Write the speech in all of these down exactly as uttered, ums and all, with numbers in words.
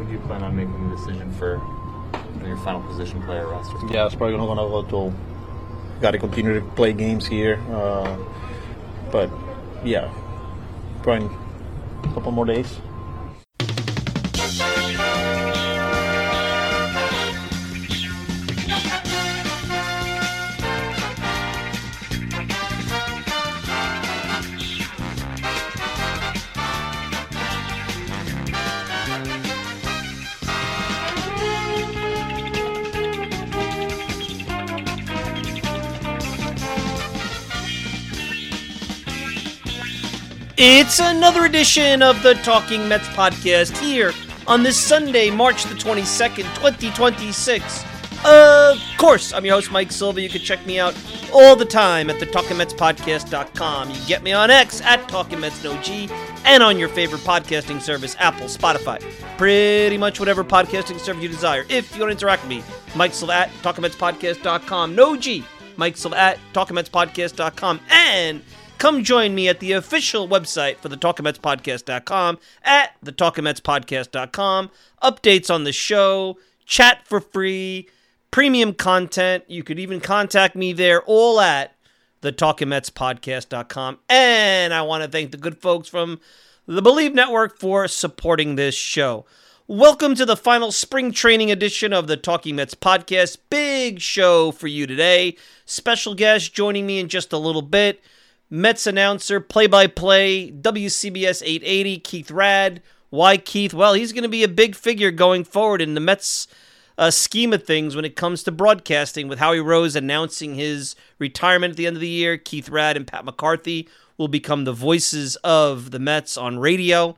do you plan on making the decision for your final position player roster? Yeah, it's probably not going to go till. Got to continue to play games here, uh, but yeah, probably a couple more days. It's another edition of the Talking Mets podcast here on this Sunday, March the twenty-second, twenty twenty-six. Of course, I'm your host, Mike Silva. You can check me out all the time at the talking mets podcast dot com. You can get me on X at Talking Mets No G and on your favorite podcasting service, Apple, Spotify, pretty much whatever podcasting service you desire. If you want to interact with me, Mike Silva at talking mets podcast dot com. No G, Mike Silva at talking mets podcast dot com. And come join me at the official website for the talking mets podcast dot com at the talking mets podcast dot com. Updates on the show, chat for free, premium content. You could even contact me there, all at the talking mets podcast dot com. And I want to thank the good folks from the Believe Network for supporting this show. Welcome to the final spring training edition of the Talking Mets podcast. Big show for you today. Special guest joining me in just a little bit. Mets announcer, play-by-play, W C B S eight eighty, Keith Raad. Why Keith? Well, he's going to be a big figure going forward in the Mets uh, scheme of things when it comes to broadcasting, with Howie Rose announcing his retirement at the end of the year. Keith Raad and Pat McCarthy will become the voices of the Mets on radio.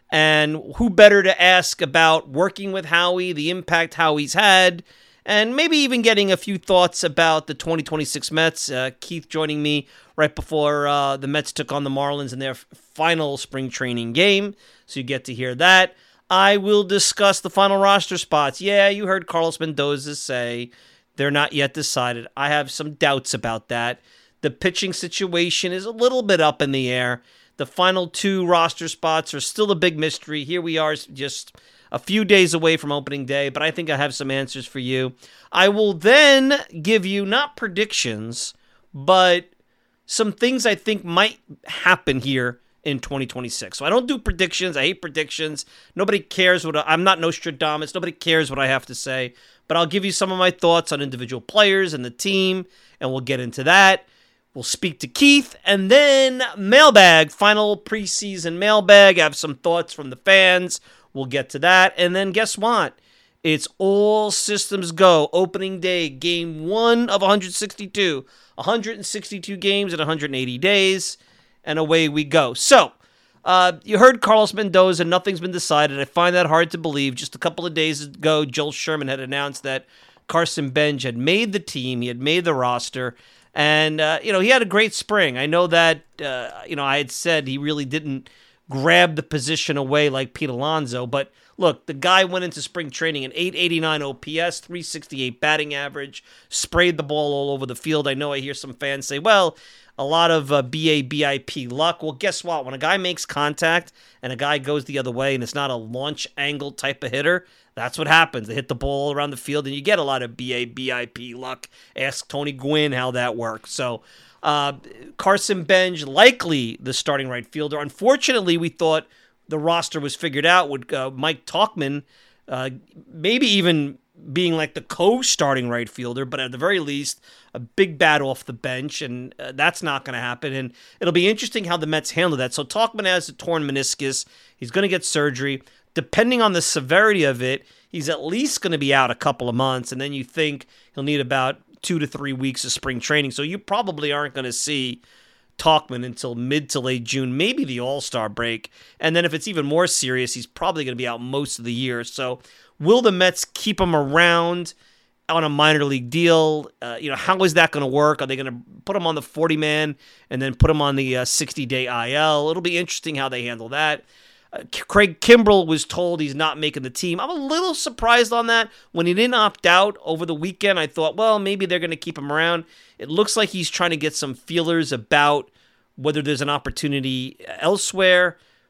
And who better to ask about working with Howie, the impact Howie's had, and maybe even getting a few thoughts about the twenty twenty-six Mets. Uh, Keith joining me right before uh, the Mets took on the Marlins in their final spring training game, so you get to hear that. I will discuss the final roster spots. Yeah, you heard Carlos Mendoza say they're not yet decided. I have some doubts about that. The pitching situation is a little bit up in the air. The final two roster spots are still a big mystery. Here we are, just a few days away from opening day, but I think I have some answers for you. I will then give you not predictions, but some things I think might happen here in twenty twenty-six. So I don't do predictions. I hate predictions. Nobody cares what I, I'm not Nostradamus. Nobody cares what I have to say, but I'll give you some of my thoughts on individual players and the team, and we'll get into that. We'll speak to Keith, and then mailbag, final preseason mailbag. I have some thoughts from the fans. We'll get to that. And then guess what? It's all systems go. Opening day, game one of one hundred sixty-two. one hundred sixty-two games in one hundred eighty days, and away we go. So, uh, you heard Carlos Mendoza, nothing's been decided. I find that hard to believe. Just a couple of days ago, Joel Sherman had announced that Carson Bench had made the team. He had made the roster. And, uh, you know, he had a great spring. I know that, uh, you know, I had said he really didn't grab the position away like Pete Alonso. But, look, the guy went into spring training an eight eighty-nine O P S, three sixty-eight batting average, sprayed the ball all over the field. I know I hear some fans say, well, a lot of uh, B A B I P luck. Well, guess what? When a guy makes contact and a guy goes the other way and it's not a launch angle type of hitter, that's what happens. They hit the ball around the field, and you get a lot of B A B I P luck. Ask Tony Gwynn how that works. So uh, Carson Bench, likely the starting right fielder. Unfortunately, we thought the roster was figured out with uh, Mike Tauchman, uh, maybe even being like the co-starting right fielder, but at the very least, a big bat off the bench, and uh, that's not going to happen. And it'll be interesting how the Mets handle that. So Tauchman has a torn meniscus. He's going to get surgery. Depending on the severity of it, he's at least going to be out a couple of months, and then you think he'll need about two to three weeks of spring training. So you probably aren't going to see Tauchman until mid to late June, maybe the All-Star break. And then if it's even more serious, he's probably going to be out most of the year. So will the Mets keep him around on a minor league deal? Uh, you know, how is that going to work? Are they going to put him on the forty-man and then put him on the uh, sixty-day I L? It'll be interesting how they handle that. Uh, Craig Kimbrell was told he's not making the team. I'm a little surprised on that. When he didn't opt out over the weekend, I thought, well, maybe they're going to keep him around. It looks like he's trying to get some feelers about whether there's an opportunity elsewhere.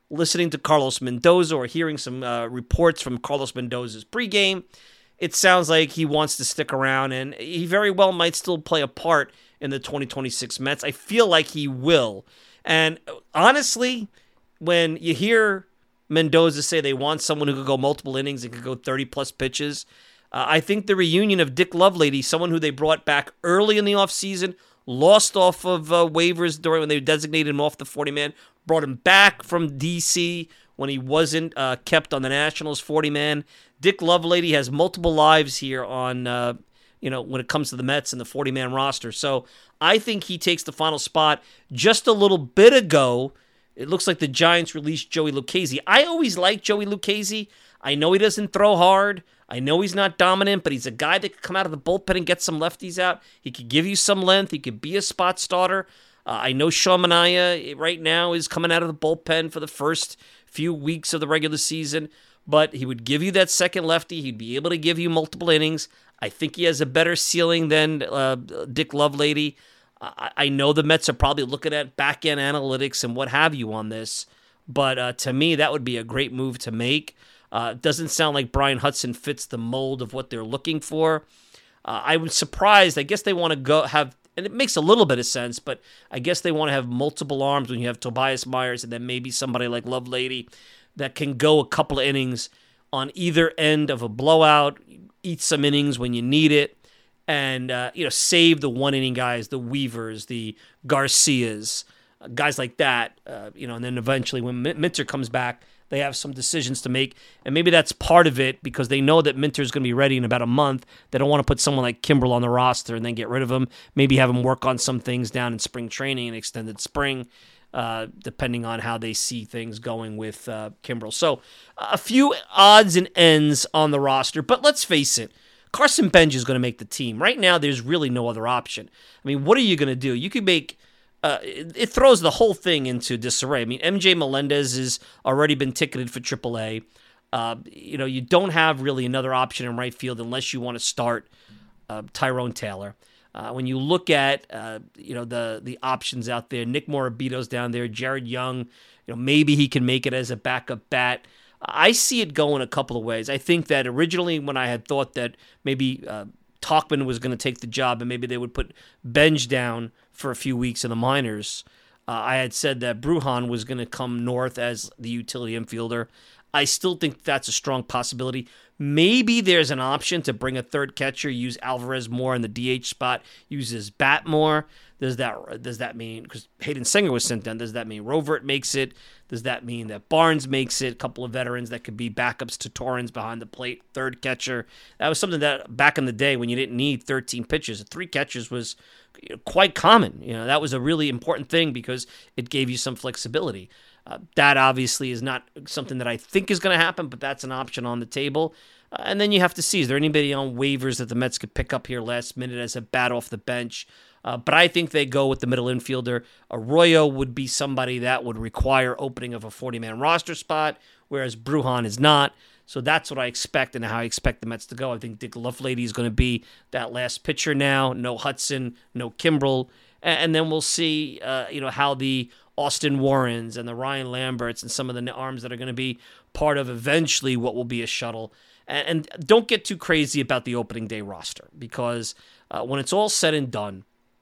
listening to Carlos Mendoza or hearing some uh, reports from Carlos Mendoza's pregame, it sounds like he wants to stick around, and he very well might still play a part in the twenty twenty-six Mets. I feel like he will. And honestly, when you hear Mendoza say they want someone who could go multiple innings and could go thirty-plus pitches, uh, I think the reunion of Dick Lovelady, someone who they brought back early in the offseason, lost off of uh, waivers during when they designated him off the forty-man, brought him back from D C when he wasn't uh, kept on the Nationals forty-man. Dick Lovelady has multiple lives here on, uh, you know, when it comes to the Mets and the forty-man roster. So I think he takes the final spot. Just a little bit ago, it looks like the Giants released Joey Lucchesi. I always liked Joey Lucchesi. I know he doesn't throw hard. I know he's not dominant, but he's a guy that could come out of the bullpen and get some lefties out. He could give you some length. He could be a spot starter. Uh, I know Sean Manaea right now is coming out of the bullpen for the first few weeks of the regular season, but he would give you that second lefty. He'd be able to give you multiple innings. I think he has a better ceiling than uh, Dick Lovelady. I, I know the Mets are probably looking at back-end analytics and what have you on this, but uh, to me, that would be a great move to make. Uh, it doesn't sound like Brian Hudson fits the mold of what they're looking for. Uh, I was surprised. I guess they want to go have, and it makes a little bit of sense, but I guess they want to have multiple arms when you have Tobias Myers and then maybe somebody like Lovelady that can go a couple of innings on either end of a blowout, eat some innings when you need it, and uh, you know, save the one-inning guys, the Weavers, the Garcias, uh, guys like that. Uh, you know, and then eventually when Minter comes back, they have some decisions to make, and maybe that's part of it because they know that Minter's going to be ready in about a month. They don't want to put someone like Kimbrel on the roster and then get rid of him. Maybe have him work on some things down in spring training and extended spring, uh, depending on how they see things going with uh, Kimbrel. So a few odds and ends on the roster, but let's face it, Carson Bench is going to make the team. Right now, there's really no other option. I mean, what are you going to do? You could make... Uh, it, it throws the whole thing into disarray. I mean, M J Melendez has already been ticketed for triple A. Uh, you know, you don't have really another option in right field unless you want to start uh, Tyrone Taylor. Uh, when you look at, uh, you know, the the options out there, Nick Morabito's down there, Jared Young, you know, maybe he can make it as a backup bat. I see it going a couple of ways. I think that originally when I had thought that maybe uh, Tauchman was going to take the job and maybe they would put Benj down for a few weeks in the minors, uh, I had said that Brujan was going to come north as the utility infielder. I still think that's a strong possibility. Maybe there's an option to bring a third catcher, use Alvarez more in the D H spot, use his bat more. Does that does that mean, because Hayden Singer was sent down, does that mean Rovert makes it? Does that mean that Barnes makes it? A couple of veterans that could be backups to Torrens behind the plate, third catcher. That was something that back in the day when you didn't need thirteen pitchers, three catchers was quite common. You know, that was a really important thing because it gave you some flexibility. Uh, that obviously is not something that I think is going to happen, but that's an option on the table. Uh, and then you have to see, is there anybody on waivers that the Mets could pick up here last minute as a bat off the bench? Uh, but I think they go with the middle infielder. Arroyo would be somebody that would require opening of a forty-man roster spot, whereas Brujan is not. So that's what I expect and how I expect the Mets to go. I think Dick Lovelady is going to be that last pitcher now. No Hudson, no Kimbrel. And then we'll see uh, you know, how the Austin Warrens and the Ryan Lamberts and some of the arms that are going to be part of eventually what will be a shuttle. And, and don't get too crazy about the opening day roster because uh, when it's all said and done,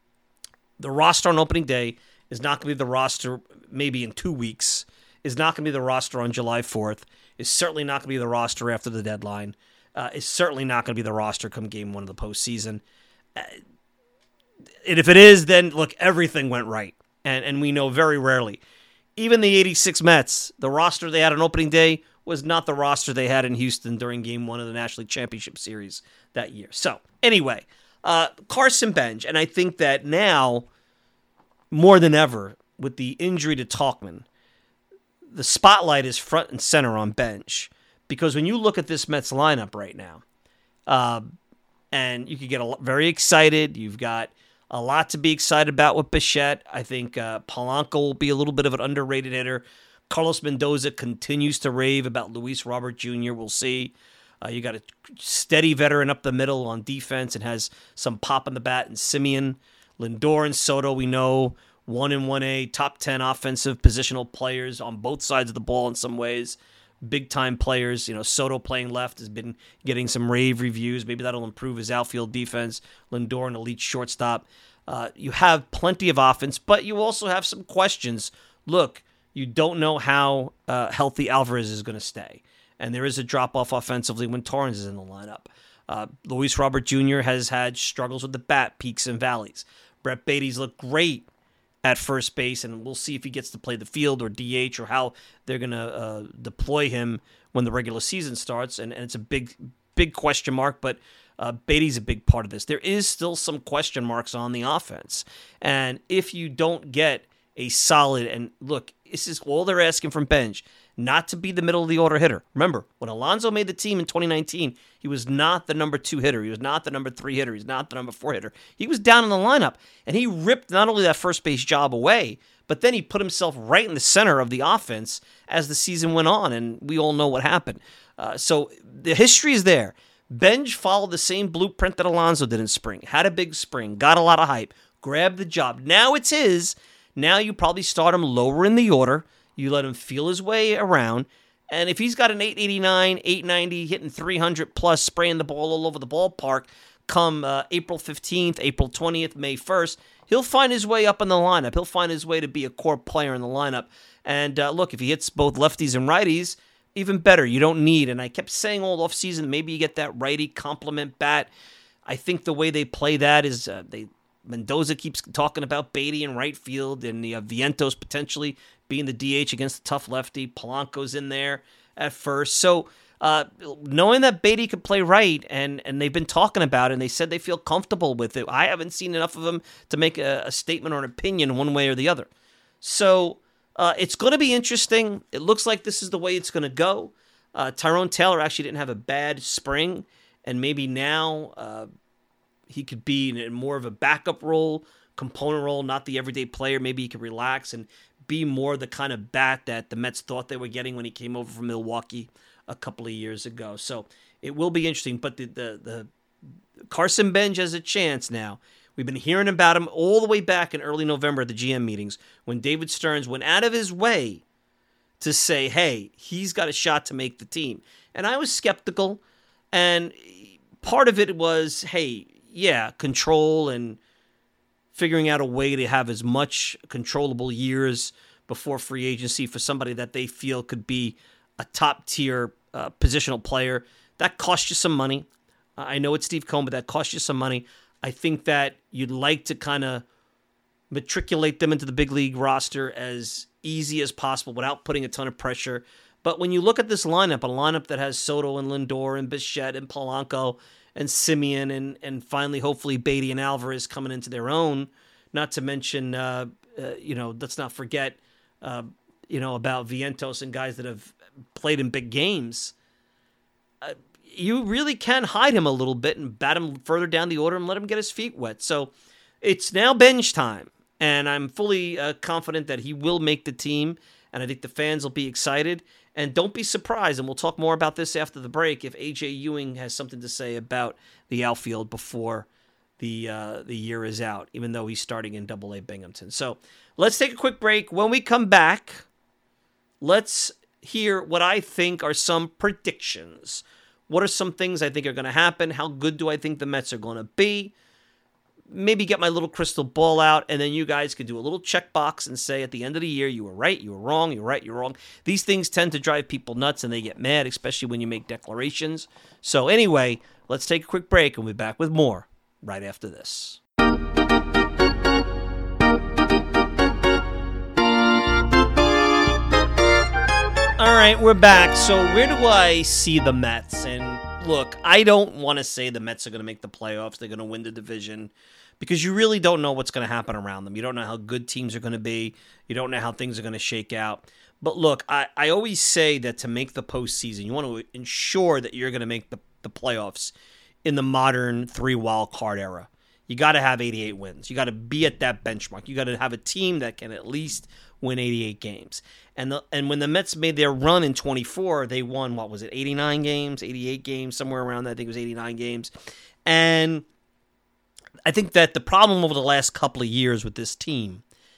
the roster on opening day is not going to be the roster maybe in two weeks, is not going to be the roster on July fourth, is certainly not going to be the roster after the deadline, uh, is certainly not going to be the roster come game one of the postseason. Uh, and if it is, then look, everything went right. And and we know very rarely. Even the eighty-six Mets, the roster they had on opening day was not the roster they had in Houston during game one of the National League Championship Series that year. So, anyway, uh, Carson Bench. And I think that now, more than ever, with the injury to Tauchman, the spotlight is front and center on Bench. Because when you look at this Mets lineup right now, uh, and you could get a, very excited, you've got a lot to be excited about with Bichette. I think uh, Polanco will be a little bit of an underrated hitter. Carlos Mendoza continues to rave about Luis Robert Junior We'll see. Uh, you got a steady veteran up the middle on defense and has some pop in the bat. And Simeon, Lindor, and Soto, we know, one and one A, top ten offensive positional players on both sides of the ball in some ways. Big-time players. You know, Soto playing left has been getting some rave reviews. Maybe that'll improve his outfield defense. Lindor, an elite shortstop. Uh, you have plenty of offense, but you also have some questions. Look, you don't know how uh, healthy Alvarez is going to stay. And there is a drop-off offensively when Torrens is in the lineup. Uh, Luis Robert Junior has had struggles with the bat, peaks and valleys. Brett Beatty's looked great at first base, and we'll see if he gets to play the field or D H or how they're going to uh, deploy him when the regular season starts. And, and it's a big, big question mark, but uh, Beatty's a big part of this. There is still some question marks on the offense. And if you don't get a solid, and look, this is all they're asking from Benj, not to be the middle of the order hitter. Remember, when Alonso made the team in twenty nineteen, he was not the number two hitter. He was not the number three hitter. He's not the number four hitter. He was down in the lineup, and he ripped not only that first base job away, but then he put himself right in the center of the offense as the season went on, and we all know what happened. Uh, so the history is there. Benj followed the same blueprint that Alonso did in spring. Had a big spring, got a lot of hype, grabbed the job. Now it's his. Now you probably start him lower in the order. You let him feel his way around. And if he's got an eight eighty-nine, eight ninety, hitting three hundred plus, spraying the ball all over the ballpark come uh, April fifteenth, April twentieth, May first, he'll find his way up in the lineup. He'll find his way to be a core player in the lineup. And uh, look, if he hits both lefties and righties, even better. You don't need, and I kept saying all offseason, maybe you get that righty complement bat. I think the way they play that is uh, they Mendoza keeps talking about Beatty in right field and the uh, Vientos potentially being the D H against the tough lefty. Polanco's in there at first. So uh, knowing that Beatty could play right, and, and they've been talking about it, and they said they feel comfortable with it. I haven't seen enough of them to make a, a statement or an opinion one way or the other. So uh, it's going to be interesting. It looks like this is the way it's going to go. Uh, Tyrone Taylor actually didn't have a bad spring, and maybe now uh, he could be in more of a backup role, component role, not the everyday player. Maybe he could relax and be more the kind of bat that the Mets thought they were getting when he came over from Milwaukee a couple of years ago. So it will be interesting. But the the, the Carson Benj has a chance now. We've been hearing about him all the way back in early November at the G M meetings when David Stearns went out of his way to say, hey, he's got a shot to make the team. And I was skeptical. And part of it was, hey, yeah, control and figuring out a way to have as much controllable years before free agency for somebody that they feel could be a top-tier uh, positional player. That costs you some money. Uh, I know it's Steve Cohen, but that costs you some money. I think that you'd like to kind of matriculate them into the big league roster as easy as possible without putting a ton of pressure. But when you look at this lineup, a lineup that has Soto and Lindor and Bichette and Polanco and Simeon, and and finally, hopefully, Beatty and Alvarez coming into their own. Not to mention, uh, uh, you know, let's not forget, uh, you know, about Vientos and guys that have played in big games. Uh, you really can hide him a little bit and bat him further down the order and let him get his feet wet. So it's now bench time, and I'm fully uh, confident that he will make the team, and I think the fans will be excited. And don't be surprised, and we'll talk more about this after the break, if A J Ewing has something to say about the outfield before the uh, the year is out, even though he's starting in Double A Binghamton. So let's take a quick break. When we come back, let's hear what I think are some predictions. What are some things I think are going to happen? How good do I think the Mets are going to be? Maybe get my little crystal ball out, and then you guys could do a little checkbox and say at the end of the year, you were right, you were wrong, you were right, you were wrong. These things tend to drive people nuts, and they get mad, especially when you make declarations. So anyway, let's take a quick break, and we'll be back with more right after this. All right, we're back. So where do I see the Mets? And look, I don't want to say the Mets are going to make the playoffs. They're going to win the division because you really don't know what's going to happen around them. You don't know how good teams are going to be. You don't know how things are going to shake out. But look, I, I always say that to make the postseason, you want to ensure that you're going to make the, the playoffs in the modern three wild card era. You got to have eighty-eight wins. You got to be at that benchmark. You got to have a team that can at least win eighty-eight games. And the, and when the Mets made their run in twenty-four, they won, what was it, eighty-nine games, eighty-eight games, somewhere around that. I think it was eighty-nine games. And I think that the problem over the last couple of years with this team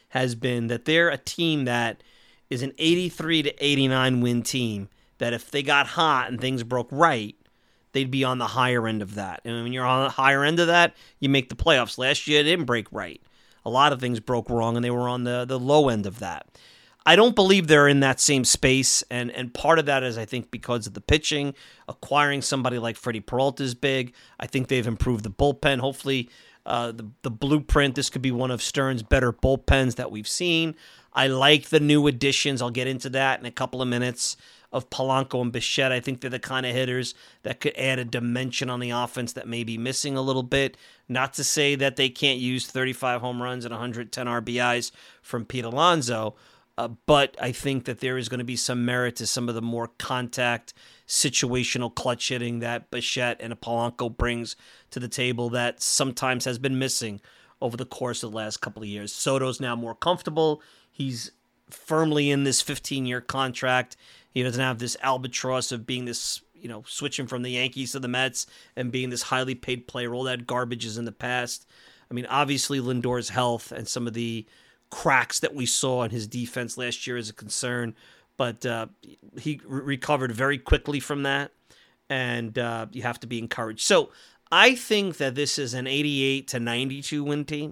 has been that they're a team that is an eighty-three to eighty-nine win team, that if they got hot and things broke right, they'd be on the higher end of that. And when you're on the higher end of that, you make the playoffs. Last year, it didn't break right. A lot of things broke wrong, and they were on the, the low end of that. I don't believe they're in that same space, and, and part of that is, I think, because of the pitching. Acquiring somebody like Freddie Peralta is big. I think they've improved the bullpen. Hopefully, uh, the, the blueprint, this could be one of Stearns' better bullpens that we've seen. I like the new additions. I'll get into that in a couple of minutes, of Polanco and Bichette. I think they're the kind of hitters that could add a dimension on the offense that may be missing a little bit. Not to say that they can't use thirty-five home runs and one hundred ten R B Is from Pete Alonso, uh, but I think that there is going to be some merit to some of the more contact, situational clutch hitting that Bichette and Polanco brings to the table that sometimes has been missing over the course of the last couple of years. Soto's now more comfortable. He's firmly in this fifteen-year contract. He doesn't have this albatross of being this, you know, switching from the Yankees to the Mets and being this highly paid player. All that garbage is in the past. I mean, obviously Lindor's health and some of the cracks that we saw in his defense last year is a concern, but uh, he re- recovered very quickly from that, and uh, you have to be encouraged. So I think that this is an eighty-eight to ninety-two win team.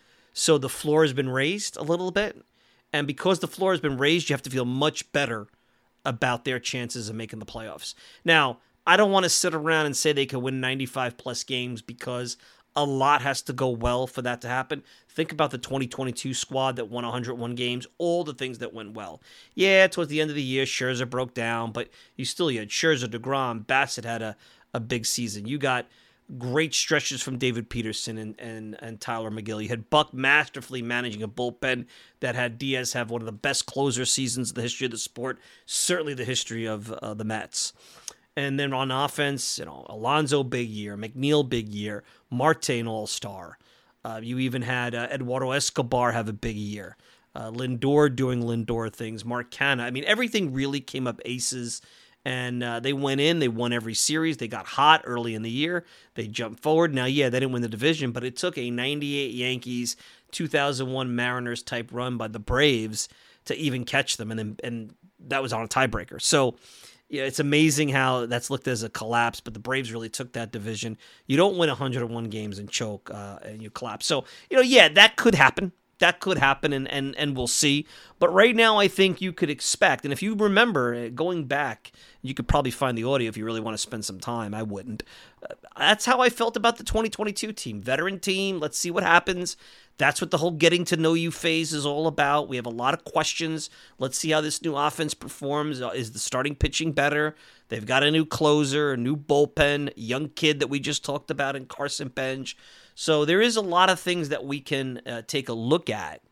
So the floor has been raised a little bit, and because the floor has been raised, you have to feel much better about their chances of making the playoffs. Now, I don't want to sit around and say they could win ninety-five plus games, because a lot has to go well for that to happen. Think about the twenty twenty-two squad that won one hundred one games, all the things that went well. Yeah, towards the end of the year, Scherzer broke down, but you still you had Scherzer, DeGrom, Bassett had a, a big season. You got great stretches from David Peterson and, and, and Tyler McGill. You had Buck masterfully managing a bullpen that had Diaz have one of the best closer seasons in the history of the sport, certainly the history of uh, the Mets. And then on offense, you know, Alonso, big year. McNeil, big year. Marte, an all-star. Uh, you even had uh, Eduardo Escobar have a big year. Uh, Lindor doing Lindor things. Mark Canha. I mean, everything really came up aces. And uh, they went in, they won every series. They got hot early in the year. They jumped forward. Now, yeah, they didn't win the division, but it took a ninety-eight Yankees, two thousand one Mariners type run by the Braves to even catch them. And then, and that was on a tiebreaker. So, yeah, it's amazing how that's looked as a collapse, but the Braves really took that division. You don't win one hundred one games and choke uh, and you collapse. So, you know, yeah, that could happen. That could happen, and, and, and we'll see. But right now, I think you could expect, and if you remember, going back, you could probably find the audio if you really want to spend some time. I wouldn't. Uh, that's how I felt about the twenty twenty-two team. Veteran team, let's see what happens. That's what the whole getting to know you phase is all about. We have a lot of questions. Let's see how this new offense performs. Is the starting pitching better? They've got a new closer, a new bullpen, young kid that we just talked about in Carson Bench. So there is a lot of things that we can uh, take a look at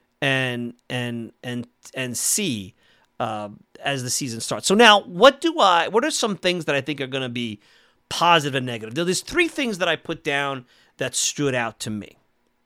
and and and and see uh, as the season starts. So now, what do I? What are some things that I think are going to be positive and negative? There's three things that I put down that stood out to me,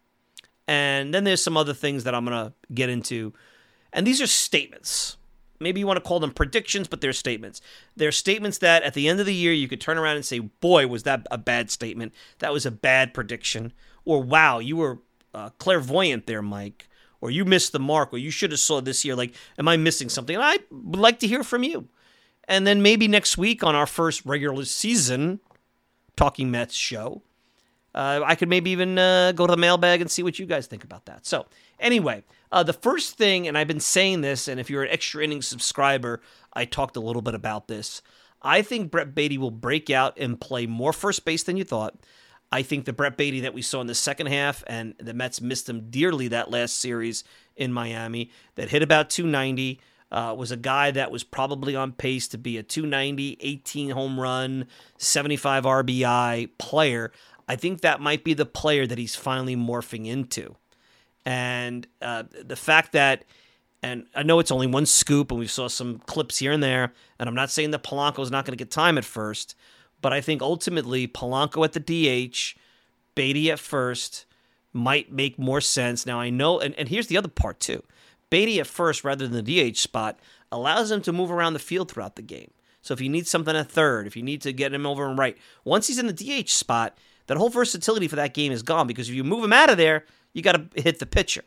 and then there's some other things that I'm going to get into, and these are statements. Maybe you want to call them predictions, but they're statements. They're statements that at the end of the year, you could turn around and say, boy, was that a bad statement. That was a bad prediction. Or, wow, you were uh, clairvoyant there, Mike. Or you missed the mark. Or you should have saw this year. Like, am I missing something? And I would like to hear from you. And then maybe next week on our first regular season Talking Mets show, uh, I could maybe even uh, go to the mailbag and see what you guys think about that. So, anyway, uh, the first thing, and I've been saying this, and if you're an Extra Innings subscriber, I talked a little bit about this. I think Brett Baty will break out and play more first base than you thought. I think the Brett Baty that we saw in the second half, and the Mets missed him dearly that last series in Miami, that hit about two ninety, uh, was a guy that was probably on pace to be a two ninety, eighteen home run, seventy-five R B I player. I think that might be the player that he's finally morphing into. And uh, the fact that, and I know it's only one scoop, and we saw some clips here and there, and I'm not saying that Polanco's not going to get time at first, but I think ultimately Polanco at the D H, Baty at first, might make more sense. Now I know, and, and here's the other part too. Baty at first rather than the D H spot allows him to move around the field throughout the game. So if you need something at third, if you need to get him over and right, once he's in the D H spot, that whole versatility for that game is gone, because if you move him out of there, you got to hit the pitcher.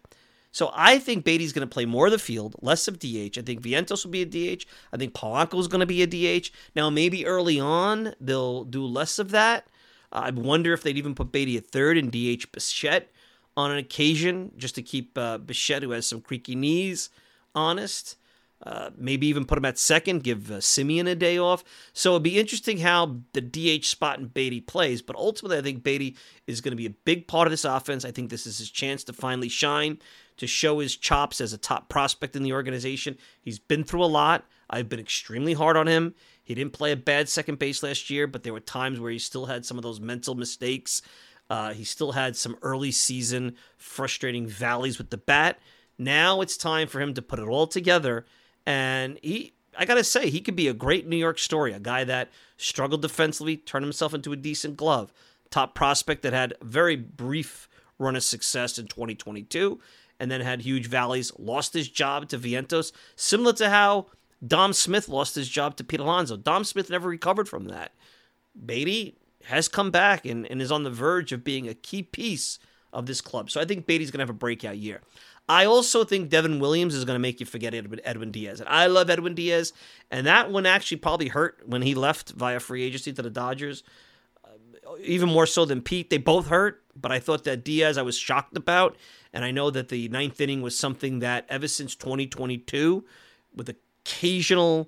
So I think Beatty's going to play more of the field, less of D H. I think Vientos will be a D H. I think Polanco is going to be a D H. Now, maybe early on, they'll do less of that. Uh, I wonder if they'd even put Beatty at third and D H Bichette on an occasion, just to keep uh, Bichette, who has some creaky knees, honest. Uh, maybe even put him at second, give uh, Simeon a day off. So it'd be interesting how the D H spot in Beatty plays. But ultimately, I think Beatty is going to be a big part of this offense. I think this is his chance to finally shine, to show his chops as a top prospect in the organization. He's been through a lot. I've been extremely hard on him. He didn't play a bad second base last year, but there were times where he still had some of those mental mistakes. Uh, he still had some early season frustrating valleys with the bat. Now it's time for him to put it all together. And he, I got to say, he could be a great New York story, a guy that struggled defensively, turned himself into a decent glove. Top prospect that had a very brief run of success in twenty twenty-two and then had huge valleys, lost his job to Vientos, similar to how Dom Smith lost his job to Pete Alonso. Dom Smith never recovered from that. Beatty has come back and, and is on the verge of being a key piece of this club. So I think Beatty's going to have a breakout year. I also think Devin Williams is going to make you forget Edwin, Edwin Diaz. And I love Edwin Diaz. And that one actually probably hurt when he left via free agency to the Dodgers. Uh, even more so than Pete. They both hurt. But I thought that Diaz I was shocked about. And I know that the ninth inning was something that ever since twenty twenty-two, with occasional,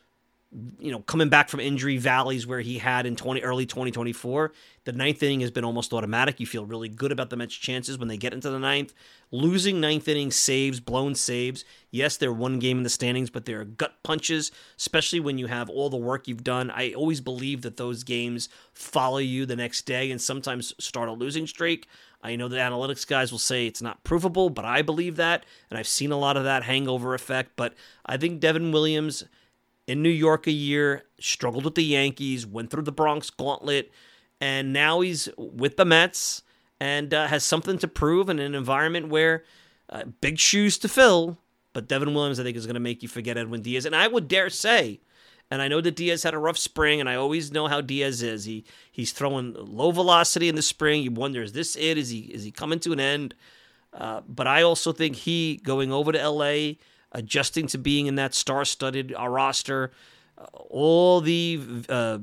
you know, coming back from injury valleys where he had in twenty early twenty twenty-four, the ninth inning has been almost automatic. You feel really good about the Mets' chances when they get into the ninth. Losing ninth inning saves, blown saves. Yes, they're one game in the standings, but they're gut punches, especially when you have all the work you've done. I always believe that those games follow you the next day and sometimes start a losing streak. I know the analytics guys will say it's not provable, but I believe that, and I've seen a lot of that hangover effect. But I think Devin Williams in New York a year, struggled with the Yankees, went through the Bronx gauntlet, and now he's with the Mets and uh, has something to prove in an environment where uh, big shoes to fill. But Devin Williams, I think, is going to make you forget Edwin Diaz. And I would dare say, and I know that Diaz had a rough spring, and I always know how Diaz is. He he's throwing low velocity in the spring. You wonder, is this it? Is he is he coming to an end? Uh, but I also think he going over to L A, adjusting to being in that star-studded uh, roster, uh, all the uh,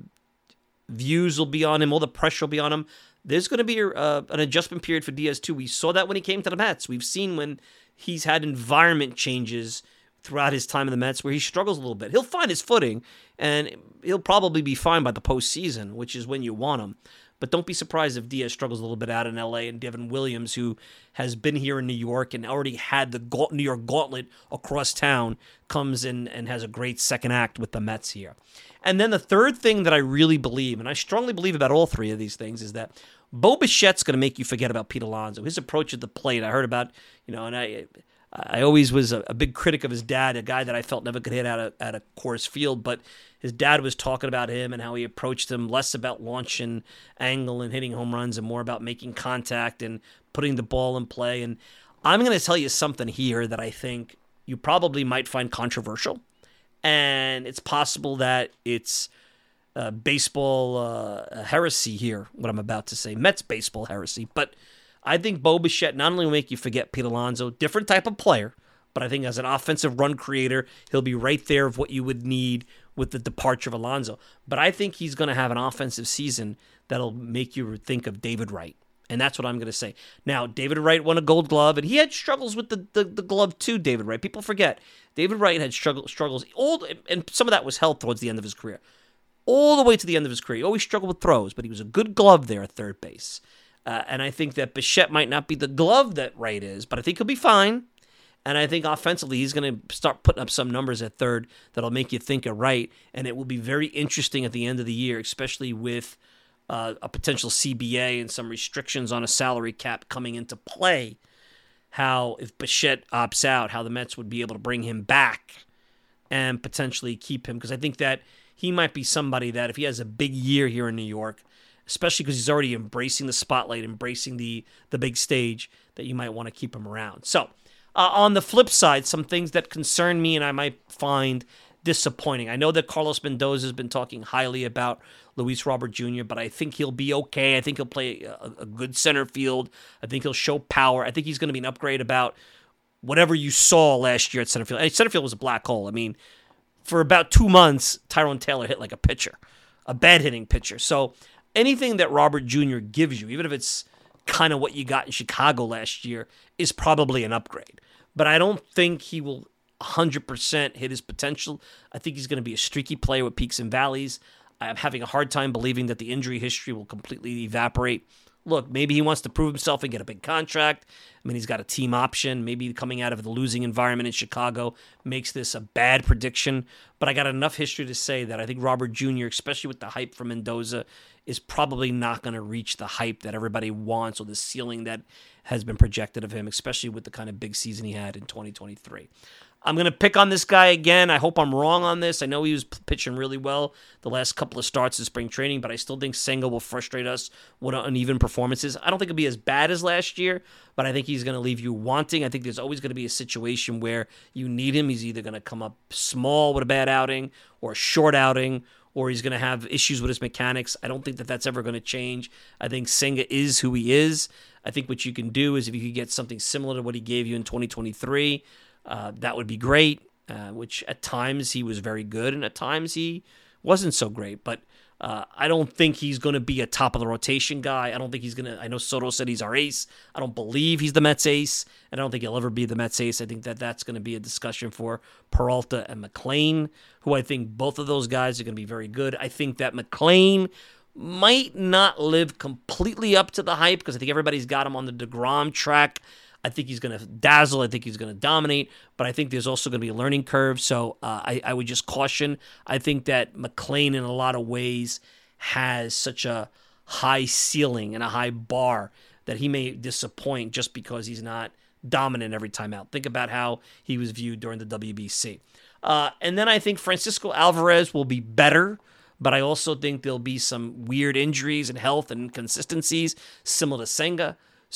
views will be on him, all the pressure will be on him. There's going to be a, uh, an adjustment period for Diaz too. We saw that when he came to the Mets. We've seen when he's had environment changes throughout his time in the Mets where he struggles a little bit. He'll find his footing, and he'll probably be fine by the postseason, which is when you want him. But don't be surprised if Diaz struggles a little bit out in L A, and Devin Williams, who has been here in New York and already had the New York gauntlet across town, comes in and has a great second act with the Mets here. And then the third thing that I really believe, and I strongly believe about all three of these things, is that Bo Bichette's going to make you forget about Pete Alonso. His approach at the plate, I heard about, you know, and I I always was a, a big critic of his dad, a guy that I felt never could hit out of, out of Coors Field, but his dad was talking about him and how he approached him less about launch and angle and hitting home runs and more about making contact and putting the ball in play. And I'm going to tell you something here that I think you probably might find controversial. And it's possible that it's uh, baseball uh, heresy here, what I'm about to say, Mets baseball heresy. But I think Bo Bichette not only will make you forget Pete Alonso, different type of player, but I think as an offensive run creator, he'll be right there of what you would need with the departure of Alonso. But I think he's going to have an offensive season that'll make you think of David Wright. And that's what I'm going to say. Now, David Wright won a gold glove, and he had struggles with the, the, the glove too, David Wright. People forget. David Wright had struggle, struggles, all, and some of that was held towards the end of his career. All the way to the end of his career. He always struggled with throws, but he was a good glove there at third base. Uh, and I think that Bichette might not be the glove that Wright is, but I think he'll be fine. And I think offensively, he's going to start putting up some numbers at third that'll make you think of Wright. And it will be very interesting at the end of the year, especially with uh, a potential C B A and some restrictions on a salary cap coming into play, how if Bichette opts out, how the Mets would be able to bring him back and potentially keep him. Because I think that he might be somebody that if he has a big year here in New York, especially because he's already embracing the spotlight, embracing the the big stage, that you might want to keep him around. So, uh, on the flip side, some things that concern me and I might find disappointing. I know that Carlos Mendoza has been talking highly about Luis Robert Junior, but I think he'll be okay. I think he'll play a, a good center field. I think he'll show power. I think he's going to be an upgrade about whatever you saw last year at center field. And center field was a black hole. I mean, for about two months, Tyrone Taylor hit like a pitcher, a bad hitting pitcher. So anything that Robert Junior gives you, even if it's kind of what you got in Chicago last year, is probably an upgrade. But I don't think he will one hundred percent hit his potential. I think he's going to be a streaky player with peaks and valleys. I'm having a hard time believing that the injury history will completely evaporate. Look, maybe he wants to prove himself and get a big contract. I mean, he's got a team option. Maybe coming out of the losing environment in Chicago makes this a bad prediction. But I got enough history to say that I think Robert Junior, especially with the hype from Mendoza, is probably not going to reach the hype that everybody wants or the ceiling that has been projected of him, especially with the kind of big season he had in twenty twenty-three. I'm going to pick on this guy again. I hope I'm wrong on this. I know he was pitching really well the last couple of starts in spring training, but I still think Senga will frustrate us with uneven performances. I don't think it'll be as bad as last year, but I think he's going to leave you wanting. I think there's always going to be a situation where you need him. He's either going to come up small with a bad outing or a short outing, or he's going to have issues with his mechanics. I don't think that that's ever going to change. I think Senga is who he is. I think what you can do is if you could get something similar to what he gave you in twenty twenty-three, Uh, that would be great, uh, which at times he was very good and at times he wasn't so great. But uh, I don't think he's going to be a top-of-the-rotation guy. I don't think he's going to – I know Soto said he's our ace. I don't believe he's the Mets ace, and I don't think he'll ever be the Mets ace. I think that that's going to be a discussion for Peralta and McLean, who I think both of those guys are going to be very good. I think that McLean might not live completely up to the hype because I think everybody's got him on the DeGrom track. I think he's going to dazzle. I think he's going to dominate. But I think there's also going to be a learning curve. So uh, I, I would just caution. I think that McLean, in a lot of ways, has such a high ceiling and a high bar that he may disappoint just because he's not dominant every time out. Think about how he was viewed during the W B C. Uh, and then I think Francisco Alvarez will be better. But I also think there'll be some weird injuries and health and inconsistencies similar to Senga.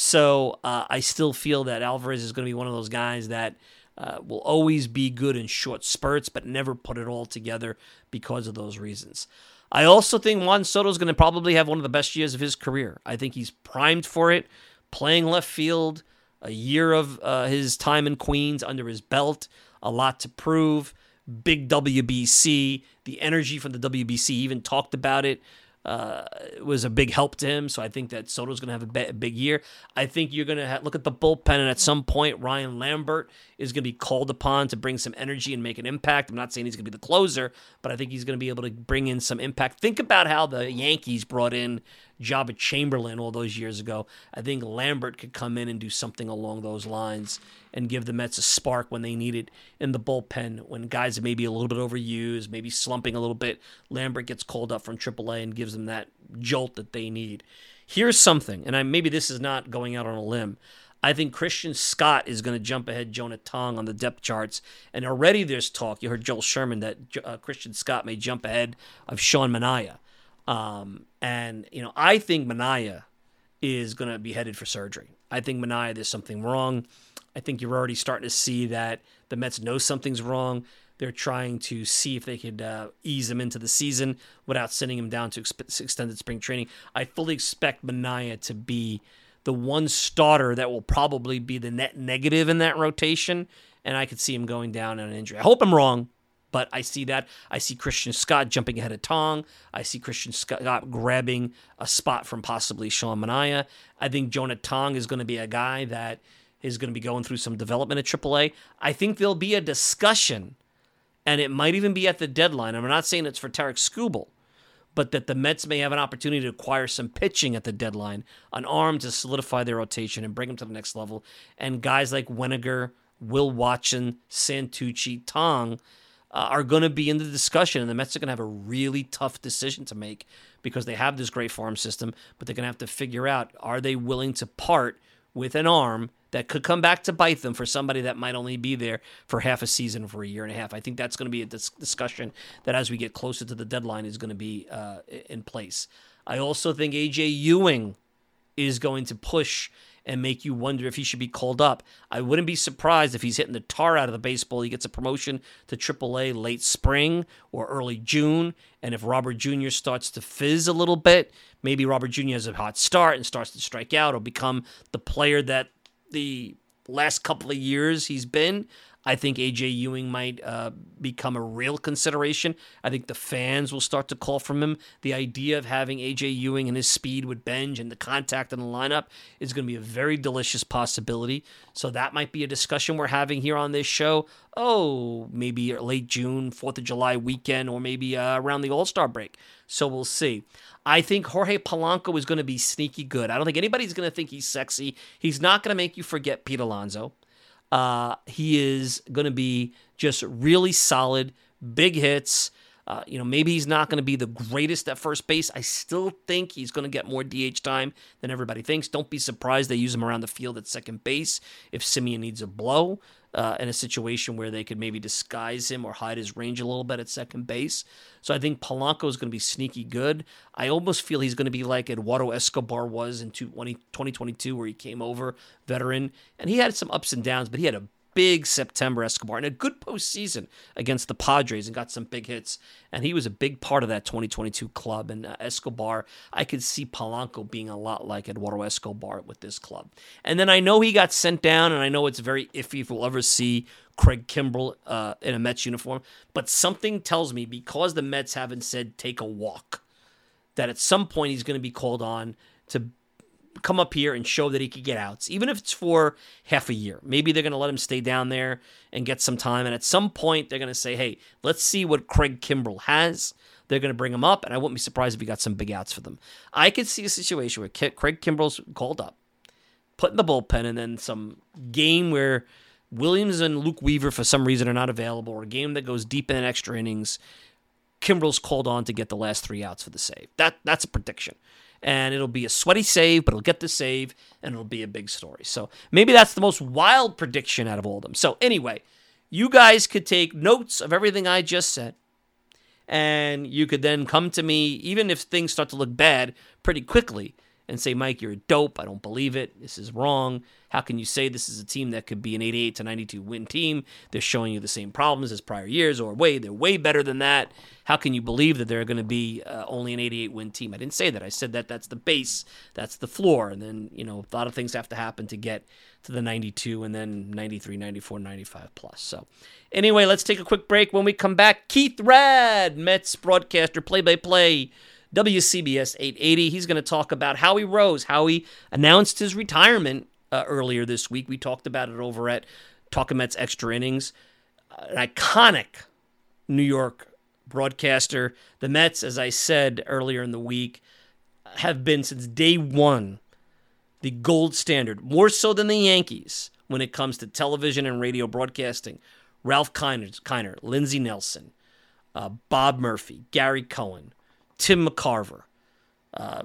So uh, I still feel that Alvarez is going to be one of those guys that uh, will always be good in short spurts, but never put it all together because of those reasons. I also think Juan Soto is going to probably have one of the best years of his career. I think he's primed for it, playing left field, a year of uh, his time in Queens under his belt, a lot to prove, big W B C, the energy from the W B C, even talked about it. Uh, was a big help to him, so I think that Soto's going to have a, be- a big year. I think you're going to ha- look at the bullpen, and at some point, Ryan Lambert is going to be called upon to bring some energy and make an impact. I'm not saying he's going to be the closer, but I think he's going to be able to bring in some impact. Think about how the Yankees brought in Jabba Chamberlain all those years ago. I think Lambert could come in and do something along those lines and give the Mets a spark when they need it in the bullpen, when guys are maybe a little bit overused, maybe slumping a little bit. Lambert gets called up from triple A and gives them that jolt that they need. Here's something, and I, maybe this is not going out on a limb. I think Christian Scott is going to jump ahead Jonah Tong on the depth charts, and already there's talk, you heard Joel Sherman, that uh, Christian Scott may jump ahead of Sean Manaea. Um, and, you know, I think Manaea is going to be headed for surgery. I think Manaea, there's something wrong. I think you're already starting to see that the Mets know something's wrong. They're trying to see if they could uh, ease him into the season without sending him down to exp- extended spring training. I fully expect Manaea to be the one starter that will probably be the net negative in that rotation, and I could see him going down on an injury. I hope I'm wrong, but I see that. I see Christian Scott jumping ahead of Tong. I see Christian Scott grabbing a spot from possibly Sean Manaea. I think Jonah Tong is going to be a guy that is going to be going through some development at triple A. I think there'll be a discussion, and it might even be at the deadline. I'm not saying it's for Tarek Skubal, but that the Mets may have an opportunity to acquire some pitching at the deadline, an arm to solidify their rotation and bring them to the next level. And guys like Weniger, Will Watson, Santucci, Tong uh, are going to be in the discussion, and the Mets are going to have a really tough decision to make because they have this great farm system, but they're going to have to figure out, are they willing to part with an arm that could come back to bite them for somebody that might only be there for half a season, for a year and a half. I think that's going to be a dis- discussion that as we get closer to the deadline is going to be uh, in place. I also think A J Ewing is going to push and make you wonder if he should be called up. I wouldn't be surprised if he's hitting the tar out of the baseball. He gets a promotion to triple A late spring or early June, and if Robert Junior starts to fizz a little bit, maybe Robert Junior has a hot start and starts to strike out or become the player that the last couple of years he's been, I think A J Ewing might uh, become a real consideration. I think the fans will start to call from him. The idea of having A J Ewing and his speed with Benj and the contact in the lineup is going to be a very delicious possibility. So that might be a discussion we're having here on this show. Oh, maybe late June, fourth of July weekend, or maybe uh, around the All-Star break. So we'll see. I think Jorge Polanco is going to be sneaky good. I don't think anybody's going to think he's sexy. He's not going to make you forget Pete Alonso. Uh, he is going to be just really solid, big hits. Uh, you know, maybe he's not going to be the greatest at first base. I still think he's going to get more D H time than everybody thinks. Don't be surprised they use him around the field at second base if Simeon needs a blow uh, in a situation where they could maybe disguise him or hide his range a little bit at second base. So I think Polanco is going to be sneaky good. I almost feel he's going to be like Eduardo Escobar was in twenty twenty-two, where he came over, veteran, and he had some ups and downs, but he had a big September Escobar and a good postseason against the Padres and got some big hits. And he was a big part of that twenty twenty-two club. And uh, Escobar, I could see Polanco being a lot like Eduardo Escobar with this club. And then I know he got sent down, and I know it's very iffy if we'll ever see Craig Kimbrell uh, in a Mets uniform. But something tells me, because the Mets haven't said take a walk, that at some point he's going to be called on to come up here and show that he could get outs, even if it's for half a year. Maybe they're going to let him stay down there and get some time. And at some point, they're going to say, hey, let's see what Craig Kimbrell has. They're going to bring him up, and I wouldn't be surprised if he got some big outs for them. I could see a situation where Craig Kimbrell's called up, put in the bullpen, and then some game where Williams and Luke Weaver, for some reason, are not available, or a game that goes deep in extra innings, Kimbrell's called on to get the last three outs for the save. That That's a prediction. And it'll be a sweaty save, but it'll get the save, and it'll be a big story. So maybe that's the most wild prediction out of all of them. So anyway, you guys could take notes of everything I just said, and you could then come to me, even if things start to look bad, pretty quickly, and say, Mike, you're a dope. I don't believe it. This is wrong. How can you say this is a team that could be an eighty-eight to ninety-two win team? They're showing you the same problems as prior years, or way they're way better than that. How can you believe that they're going to be uh, only an eighty-eight win team? I didn't say that. I said that that's the base, that's the floor, and then, you know, a lot of things have to happen to get to the ninety-two, and then ninety-three, ninety-four, ninety-five plus. So anyway, let's take a quick break. When we come back, Keith Raad, Mets broadcaster, play-by-play, W C B S eight eighty. He's going to talk about Howie Rose, how he announced his retirement uh, earlier this week. We talked about it over at Talking Mets Extra Innings. Uh, an iconic New York broadcaster. The Mets, as I said earlier in the week, have been since day one the gold standard, more so than the Yankees when it comes to television and radio broadcasting. Ralph Kiner, Kiner Lindsey Nelson, uh, Bob Murphy, Gary Cohen, Tim McCarver, uh,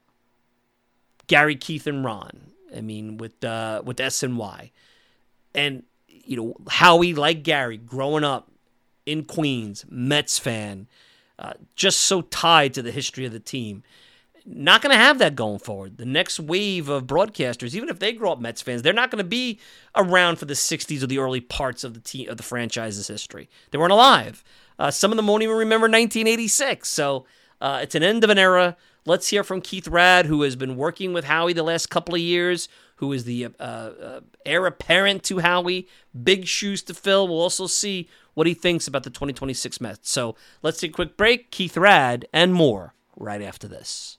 Gary, Keith, and Ron. I mean, with uh, with S N Y. And, you know, Howie, like Gary, growing up in Queens, Mets fan, uh, just so tied to the history of the team. Not going to have that going forward. The next wave of broadcasters, even if they grow up Mets fans, they're not going to be around for the sixties or the early parts of the team, of the franchise's history. They weren't alive. Uh, some of them won't even remember nineteen eighty-six. So uh, it's an end of an era. Let's hear from Keith Raad, who has been working with Howie the last couple of years, who is the uh, uh, heir apparent to Howie. Big shoes to fill. We'll also see what he thinks about the twenty twenty-six Mets. So let's take a quick break. Keith Raad and more right after this.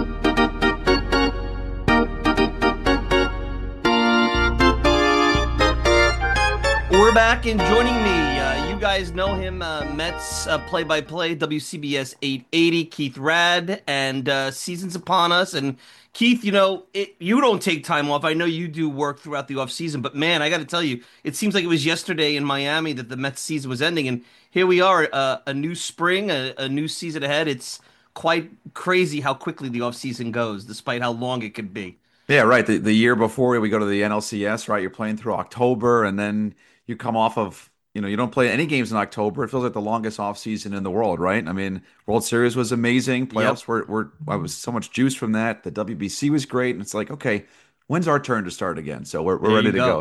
We're back, and joining me, uh, you guys know him, uh, Mets uh, play-by-play, W C B S eight eighty, Keith Raad, and uh, season's upon us. And Keith, you know, it, you don't take time off. I know you do work throughout the offseason, but man, I got to tell you, it seems like it was yesterday in Miami that the Mets season was ending, and here we are, uh, a new spring, a, a new season ahead. It's quite crazy how quickly the offseason goes, despite how long it could be. Yeah, right. The, the year before we go to the N L C S, right? You're playing through October, and then you come off of, you know, you don't play any games in October. It feels like the longest offseason in the world, right? I mean, World Series was amazing. Playoffs yep. were, were, I was so much juice from that. The W B C was great. And it's like, okay, when's our turn to start again? So we're, we're ready to go. go here.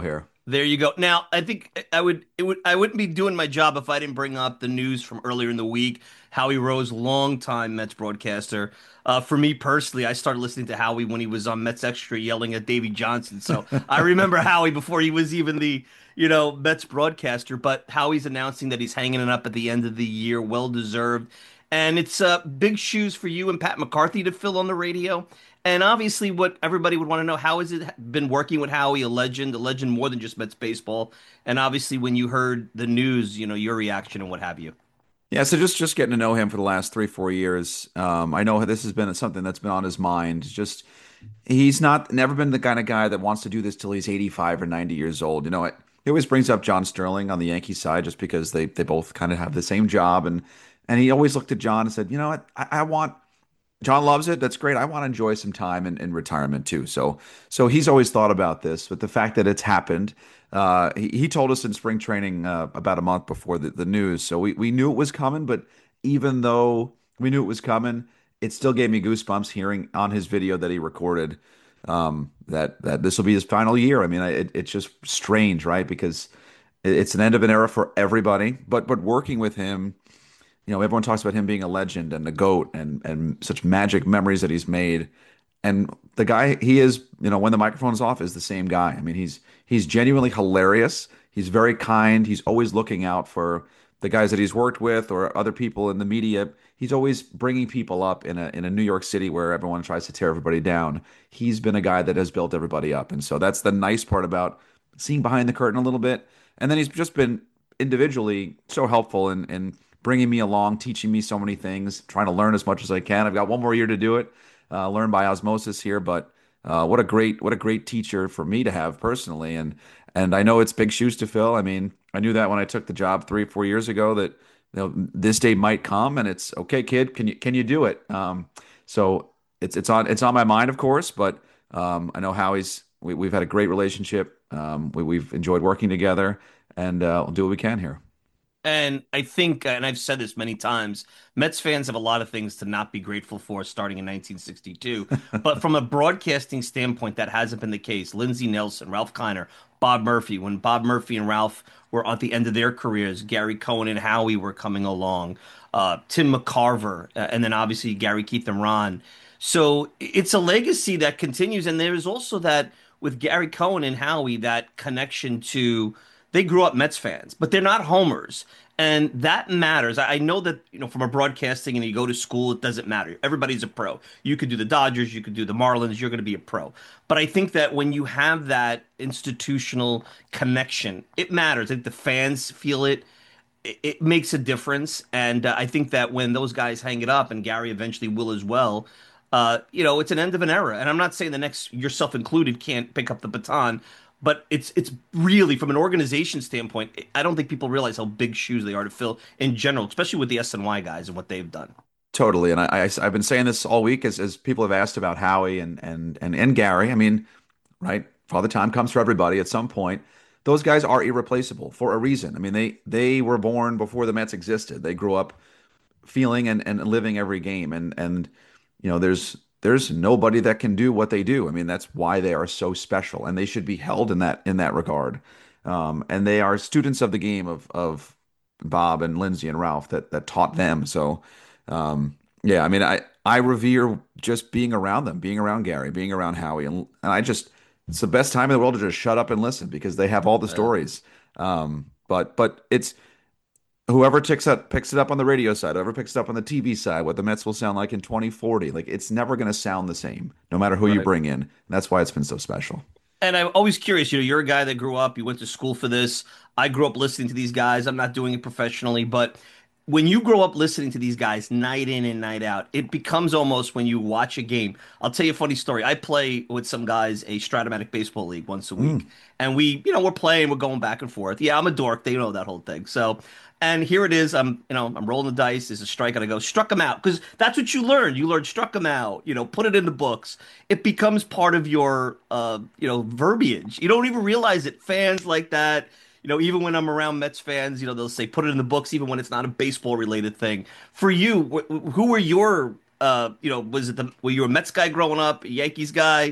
There you go. Now, I think I would it would I wouldn't be doing my job if I didn't bring up the news from earlier in the week. Howie Rose, longtime Mets broadcaster. Uh, for me personally, I started listening to Howie when he was on Mets Extra yelling at Davey Johnson. So I remember Howie before he was even the, you know, Mets broadcaster. But Howie's announcing that he's hanging it up at the end of the year, well deserved. And it's uh, big shoes for you and Pat McCarthy to fill on the radio. And obviously, what everybody would want to know, how has it been working with Howie, a legend, a legend more than just Mets baseball? And obviously, when you heard the news, you know, your reaction and what have you. Yeah, so just just getting to know him for the last three, four years, um, I know this has been something that's been on his mind. Just he's not never been the kind of guy that wants to do this till he's eighty-five or ninety years old. You know, it, he always brings up John Sterling on the Yankee side just because they they both kind of have the same job, and and he always looked at John and said, you know what, I, I want John loves it. That's great. I want to enjoy some time in, in retirement too. So, so he's always thought about this, but the fact that it's happened, uh, he, he told us in spring training uh, about a month before the, the news. So we, we knew it was coming, but even though we knew it was coming, it still gave me goosebumps hearing on his video that he recorded um, that that this will be his final year. I mean, I, it, it's just strange, right? Because it- it's an end of an era for everybody. But but working with him, you know, everyone talks about him being a legend and the GOAT and and such magic memories that he's made. And the guy he is, you know, when the microphone's off, is the same guy. I mean, he's he's genuinely hilarious. He's very kind. He's always looking out for the guys that he's worked with or other people in the media. He's always bringing people up in a in a New York City where everyone tries to tear everybody down. He's been a guy that has built everybody up. And so that's the nice part about seeing behind the curtain a little bit. And then he's just been individually so helpful in in bringing me along, teaching me so many things, trying to learn as much as I can. I've got one more year to do it, uh, learn by osmosis here. But uh, what a great what a great teacher for me to have personally, and and I know it's big shoes to fill. I mean, I knew that when I took the job three four years ago that you know this day might come, and it's okay, kid. Can you can you do it? Um, so it's it's on it's on my mind, of course, but um, I know Howie's. We, we've had a great relationship. Um, we, we've enjoyed working together, and uh, we'll do what we can here. And I think, and I've said this many times, Mets fans have a lot of things to not be grateful for starting in nineteen sixty-two. But from a broadcasting standpoint, that hasn't been the case. Lindsey Nelson, Ralph Kiner, Bob Murphy, when Bob Murphy and Ralph were at the end of their careers, Gary Cohen and Howie were coming along, uh, Tim McCarver, uh, and then obviously Gary Keith and Ron. So it's a legacy that continues. And there's also that with Gary Cohen and Howie, that connection to they grew up Mets fans, but they're not homers. And that matters. I I know that, you know, from a broadcasting and you go to school, it doesn't matter. Everybody's a pro. You could do the Dodgers, you could do the Marlins, you're going to be a pro. But I think that when you have that institutional connection, it matters. I think the fans feel it. It, it makes a difference. And uh, I think that when those guys hang it up, and Gary eventually will as well, uh, you know, it's an end of an era. And I'm not saying the next, yourself included, can't pick up the baton, but it's it's really from an organization standpoint. I don't think people realize how big shoes they are to fill in general, especially with the S N Y guys and what they've done. Totally, and I, I I've been saying this all week as as people have asked about Howie and and and and Gary. I mean, right? Father Time comes for everybody at some point. Those guys are irreplaceable for a reason. I mean, they they were born before the Mets existed. They grew up feeling and, and living every game, and and you know, there's there's nobody that can do what they do. I mean, that's why they are so special, and they should be held in that in that regard. Um, and they are students of the game of of Bob and Lindsay and Ralph that that taught them. So, um, yeah, I mean, I I revere just being around them, being around Gary, being around Howie, and and I just it's the best time in the world to just shut up and listen because they have all the stories. Um, but but it's whoever picks up picks it up on the radio side, whoever picks it up on the T V side, what the Mets will sound like in twenty forty. Like it's never going to sound the same, no matter who you Right. bring in. And that's why it's been so special. And I'm always curious, you know, you're a guy that grew up, you went to school for this. I grew up listening to these guys. I'm not doing it professionally, but when you grow up listening to these guys night in and night out, it becomes almost when you watch a game. I'll tell you a funny story. I play with some guys a Stratomatic baseball league once a week, and we, you know, we're playing, we're going back and forth. Yeah, I'm a dork. They know that whole thing. So, and here it is. I'm, you know, I'm rolling the dice. There's a strike, and I go struck him out because that's what you learned. You learned struck him out. You know, put it in the books. It becomes part of your, uh, you know, verbiage. You don't even realize it. Fans like that. You know, even when I'm around Mets fans, you know, they'll say put it in the books, even when it's not a baseball related thing. For you, wh who were your, uh, you know, was it the were you a Mets guy growing up, a Yankees guy?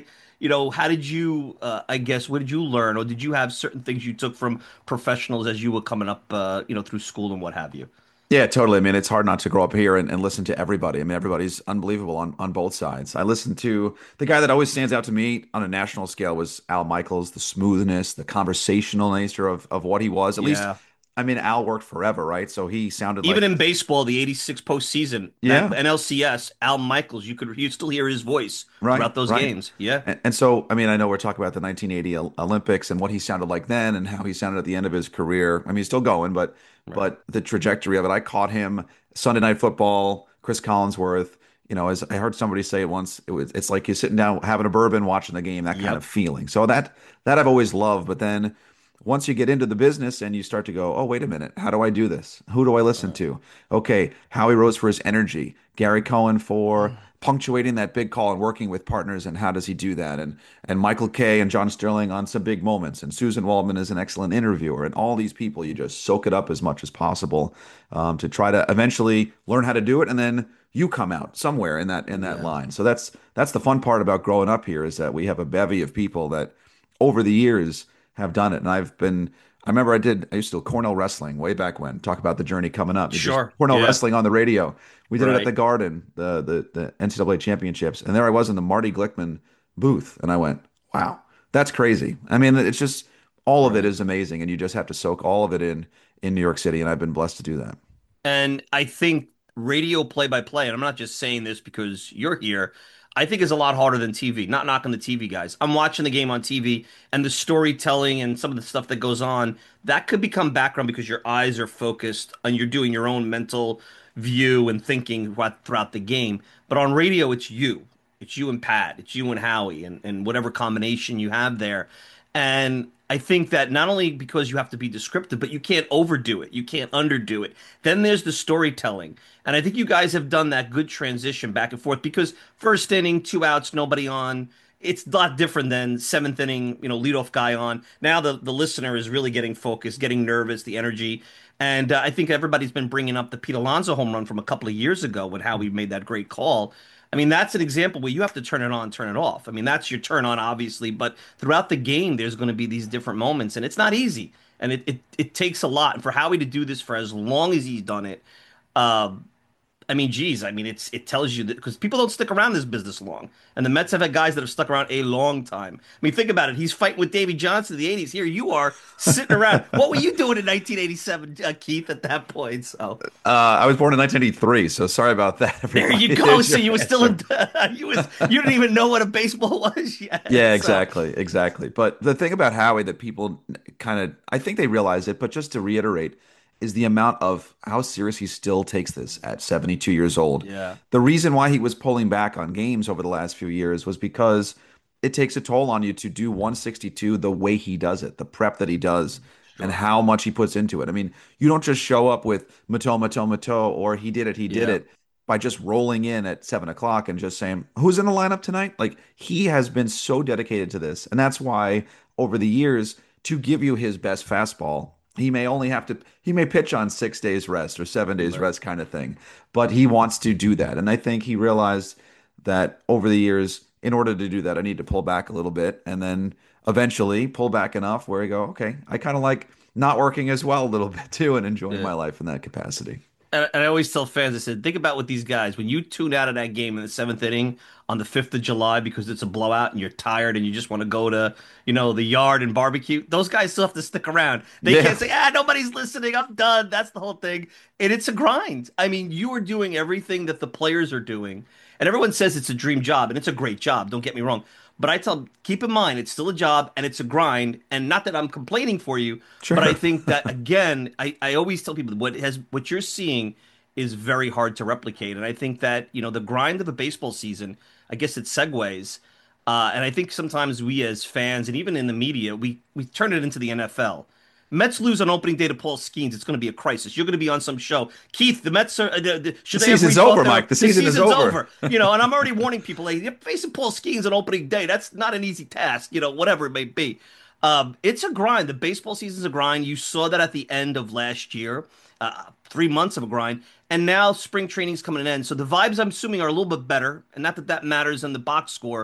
you know, how did you, uh, I guess, what did you learn, or did you have certain things you took from professionals as you were coming up, uh, you know, through school and what have you? Yeah, totally. I mean, it's hard not to grow up here and, and listen to everybody. I mean, everybody's unbelievable on, on both sides. I listened to the guy that always stands out to me on a national scale was Al Michaels, the smoothness, the conversational nature of, of what he was. At least, Yeah. I mean, Al worked forever, right? So he sounded Even like, in baseball, the eighty-six postseason, that yeah, N L C S, Al Michaels, you could you still hear his voice right, throughout those right. games. Yeah. And, and so, I mean, I know we're talking about the nineteen eighty Ol- Olympics and what he sounded like then and how he sounded at the end of his career. I mean, he's still going, but Right. but the trajectory of it, I caught him Sunday Night Football, Chris Collinsworth. You know, as I heard somebody say it once, it was it's like you're sitting down having a bourbon, watching the game, that kind of Yep. feeling. So that that I've always loved. But then once you get into the business and you start to go, oh, wait a minute, how do I do this? Who do I listen to? Okay, Howie Rose for his energy, Gary Cohen for punctuating that big call and working with partners, and how does he do that? And and Michael Kay and John Sterling on some big moments, and Susan Waldman is an excellent interviewer, and all these people, you just soak it up as much as possible um, to try to eventually learn how to do it, and then you come out somewhere in that in that Yeah. line. So that's that's the fun part about growing up here is that we have a bevy of people that over the years have done it. And I've been, I remember I did, I used to do Cornell wrestling way back when, talk about the journey coming up. You just Sure. Cornell Yeah. wrestling on the radio. We did it at Right. the Garden, the, the, the N C double A championships. And there I was in the Marty Glickman booth. And I went, wow, that's crazy. I mean, it's just, all of it Right. is amazing. And you just have to soak all of it in in New York City. And I've been blessed to do that. And I think radio play by play, and I'm not just saying this because you're here, I think is a lot harder than T V. Not knocking the T V guys. I'm watching the game on T V and the storytelling and some of the stuff that goes on, that could become background because your eyes are focused and you're doing your own mental view and thinking throughout throughout the game. But on radio, it's you. It's you and Pat. It's you and Howie and, and whatever combination you have there. And I think that not only because you have to be descriptive, but you can't overdo it. You can't underdo it. Then there's the storytelling. And I think you guys have done that good transition back and forth because first inning, two outs, nobody on. It's a lot different than seventh inning, you know, leadoff guy on. Now the, the listener is really getting focused, getting nervous, the energy. And uh, I think everybody's been bringing up the Pete Alonso home run from a couple of years ago when Howie made that great call. I mean, that's an example where you have to turn it on, turn it off. I mean, that's your turn on, obviously, but throughout the game, there's going to be these different moments, and it's not easy. And it, it, it takes a lot. And for Howie to do this for as long as he's done it, um, I mean, geez, I mean, it's it tells you that because people don't stick around this business long, and the Mets have had guys that have stuck around a long time. I mean, think about it. He's fighting with Davy Johnson in the eighties. Here you are sitting around. What were you doing in nineteen eighty-seven, uh, Keith? At that point, so Uh, I was born in nineteen eighty-three, so sorry about that. there you everybody. go. There's So your you were still in. answer. you was you didn't even know what a baseball was yet. Yeah, So, exactly, exactly. But the thing about Howie that people kind of, I think they realize it, but just to reiterate, is the amount of how serious he still takes this at seventy-two years old. yeah, The reason why he was pulling back on games over the last few years was because it takes a toll on you to do one sixty-two the way he does it, the prep that he does, and sure. how much he puts into it. I mean, you don't just show up with Mato, Mato, Mato, or he did it, he did Yeah, it by just rolling in at seven o'clock and just saying, who's in the lineup tonight? Like, he has been so dedicated to this. And that's why over the years, to give you his best fastball, he may only have to, he may pitch on six days rest or seven days right. rest kind of thing, but he wants to do that. And I think he realized that over the years, in order to do that, I need to pull back a little bit and then eventually pull back enough where I go, okay, I kind of like not working as well a little bit too and enjoying Yeah. my life in that capacity. And, and I always tell fans, I said, think about what these guys, when you tune out of that game in the seventh inning on the fifth of July because it's a blowout and you're tired and you just want to go to, you know, the yard and barbecue, those guys still have to stick around. They Yeah. can't say, ah, nobody's listening. I'm done. That's the whole thing. And it's a grind. I mean, you are doing everything that the players are doing. And everyone says it's a dream job, and it's a great job. Don't get me wrong. But I tell them, keep in mind, it's still a job and it's a grind. And not that I'm complaining for you, Sure. but I think that again, I, I always tell people what has what you're seeing is very hard to replicate. And I think that, you know, the grind of a baseball season, I guess it segues. Uh, and I think sometimes we as fans and even in the media, we we turn it into the N F L. Mets lose on opening day to Paul Skeens. It's going to be a crisis. You're going to be on some show. Keith, the Mets are. Uh, the, the, should The they have season's rethought over, their- Mike. The season is season's over. You know, and I'm already warning people, like, you're facing Paul Skeens on opening day. That's not an easy task, you know, whatever it may be. Um, it's a grind. The baseball season's a grind. You saw that at the end of last year, uh, three months of a grind. And now spring training's coming to an end. So the vibes, I'm assuming, are a little bit better. And not that that matters in the box score.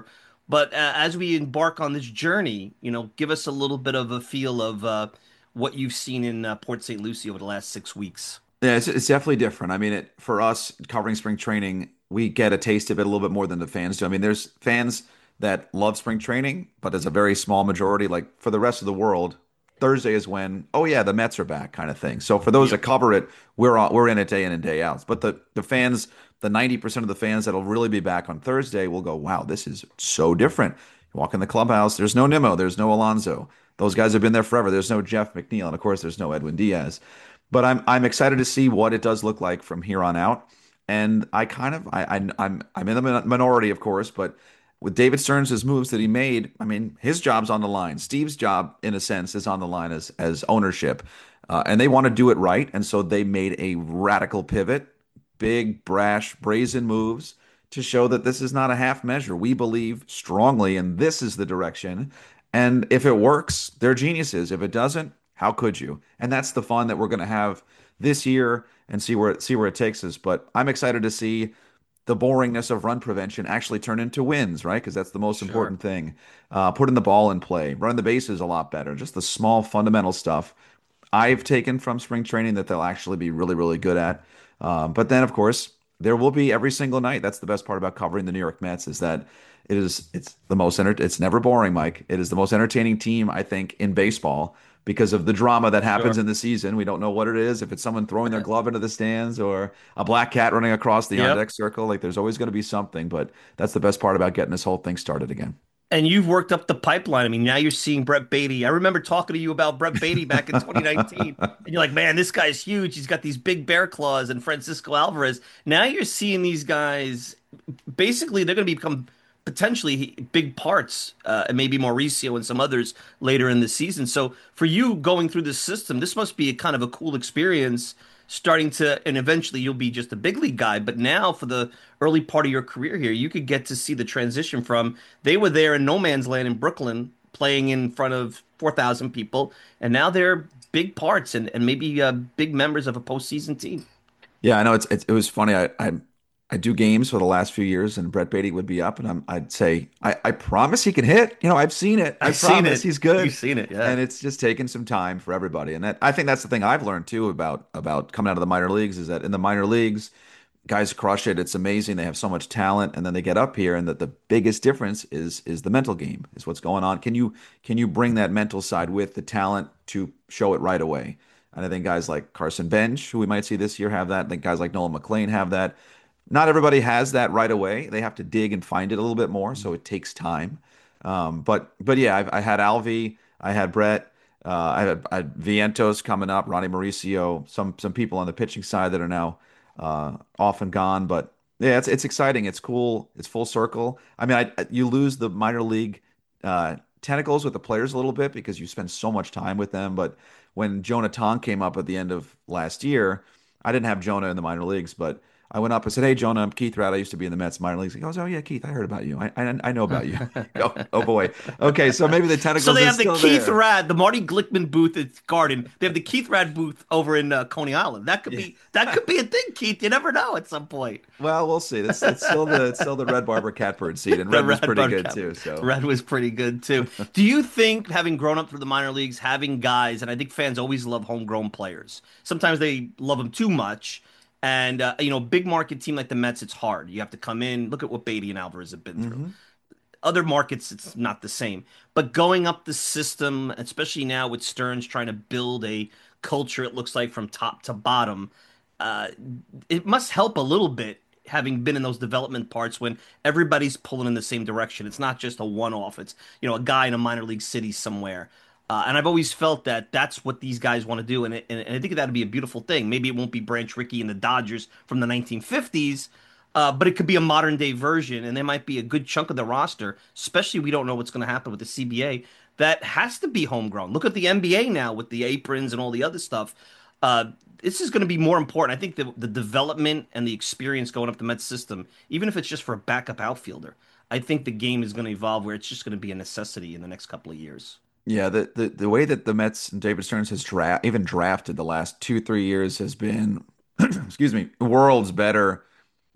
But uh, as we embark on this journey, you know, give us a little bit of a feel of uh, what you've seen in uh, Port Saint Lucie over the last six weeks. Yeah, it's, it's definitely different. I mean, it for us covering spring training, we get a taste of it a little bit more than the fans do. I mean, there's fans that love spring training, but as a very small majority. Like for the rest of the world, Thursday is when, oh yeah, the Mets are back, kind of thing. So for those Yep. that cover it, we're on, we're in it day in and day out. But the the fans, the ninety percent of the fans that'll really be back on Thursday will go, wow, this is so different. You walk in the clubhouse, there's no Nimmo, there's no Alonso. Those guys have been there forever. There's no Jeff McNeil, and of course, there's no Edwin Diaz. But I'm I'm excited to see what it does look like from here on out. And I kind of I, I I'm I'm in the min- minority, of course, but with David Stearns' moves that he made, I mean, his job's on the line. Steve's job, in a sense, is on the line as as ownership, uh, and they want to do it right, and so they made a radical pivot, big, brash, brazen moves to show that this is not a half measure. We believe strongly, and this is the direction. And if it works, they're geniuses. If it doesn't, how could you? And that's the fun that we're going to have this year and see where see where it takes us. But I'm excited to see the boringness of run prevention actually turn into wins, right? Because that's the most Sure. important thing. Uh, putting the ball in play, running the bases a lot better, just the small fundamental stuff I've taken from spring training that they'll actually be really, really good at. Um, but then, of course, there will be every single night. That's the best part about covering the New York Mets is that it is it's the most enter it's never boring, Mike. It is the most entertaining team, I think, in baseball because of the drama that happens Sure. in the season. We don't know what it is, if it's someone throwing their glove into the stands or a black cat running across the Yep. on-deck circle. Like there's always going to be something, but that's the best part about getting this whole thing started again. And you've worked up the pipeline. I mean, now you're seeing Brett Beatty. I remember talking to you about Brett Beatty back in twenty nineteen, and you're like, "Man, this guy's huge. He's got these big bear claws." And Francisco Alvarez. Now you're seeing these guys. Basically, they're going to become potentially big parts, uh, and maybe Mauricio and some others later in the season. So for you going through this system, this must be a kind of a cool experience. Starting to, and eventually you'll be just a big league guy. But now, for the early part of your career here, you could get to see the transition from they were there in no man's land in Brooklyn playing in front of four thousand people, and now they're big parts and, and maybe uh, big members of a postseason team. Yeah, I know it's, it's it was funny. I, I I do games for the last few years, and Brett Beatty would be up, and I'm, I'd say, I, I promise he can hit. You know, I've seen it. I I've seen promise it. he's good. You've seen it, yeah. And it's just taking some time for everybody. And that I think that's the thing I've learned too about about coming out of the minor leagues is that in the minor leagues, guys crush it. It's amazing. They have so much talent, and then they get up here, and that the biggest difference is is the mental game, is what's going on. Can you can you bring that mental side with the talent to show it right away? And I think guys like Carson Bench, who we might see this year, have that. I think guys like Nolan McLean have that. Not everybody has that right away. They have to dig and find it a little bit more, so it takes time. Um, but but yeah, I've, I had Alvy, I had Brett, uh, I had, I had Vientos coming up, Ronnie Mauricio, some some people on the pitching side that are now uh, off and gone. But yeah, it's it's exciting. It's cool. It's full circle. I mean, I, you lose the minor league uh, tentacles with the players a little bit because you spend so much time with them. But when Jonah Tong came up at the end of last year, I didn't have Jonah in the minor leagues, but I went up and said, "Hey, Jonah, I'm Keith Ratt. I used to be in the Mets minor leagues." He goes, "Oh yeah, Keith, I heard about you. I I, I know about you." oh, oh boy. Okay, so maybe the So tentacles they are have the still Keith there. Rad, the Marty Glickman booth at Garden. They have the Keith Rad booth over in uh, Coney Island. That could Yeah. be that could be a thing, Keith. You never know at some point. Well, we'll see. It's, it's still the it's still the Red Barber Catbird seat, and The Red was Red pretty Bud good Cup. too. So Red was pretty good too. Do you think, having grown up through the minor leagues, having guys, and I think fans always love homegrown players. Sometimes they love them too much, and uh, you know, big market team like the Mets, it's hard. You have to come in. Look at what Beatty and Alvarez have been through. hmm Other markets, it's not the same. But going up the system, especially now with Stearns trying to build a culture, it looks like from top to bottom, uh, it must help a little bit having been in those development parts when everybody's pulling in the same direction. It's not just a one-off. It's, you know, a guy in a minor league city somewhere. Uh, and I've always felt that that's what these guys want to do, and, it, and I think that'd be a beautiful thing. Maybe it won't be Branch Rickey and the Dodgers from the nineteen fifties, uh, but it could be a modern day version, and there might be a good chunk of the roster, especially we don't know what's going to happen with the C B A, that has to be homegrown. Look at the N B A now with the aprons and all the other stuff. Uh, this is going to be more important. I think the the development and the experience going up the Mets system, even if it's just for a backup outfielder, I think the game is going to evolve where it's just going to be a necessity in the next couple of years. Yeah, the, the the way that the Mets and David Stearns has draft even drafted the last two three years has been, excuse me, worlds better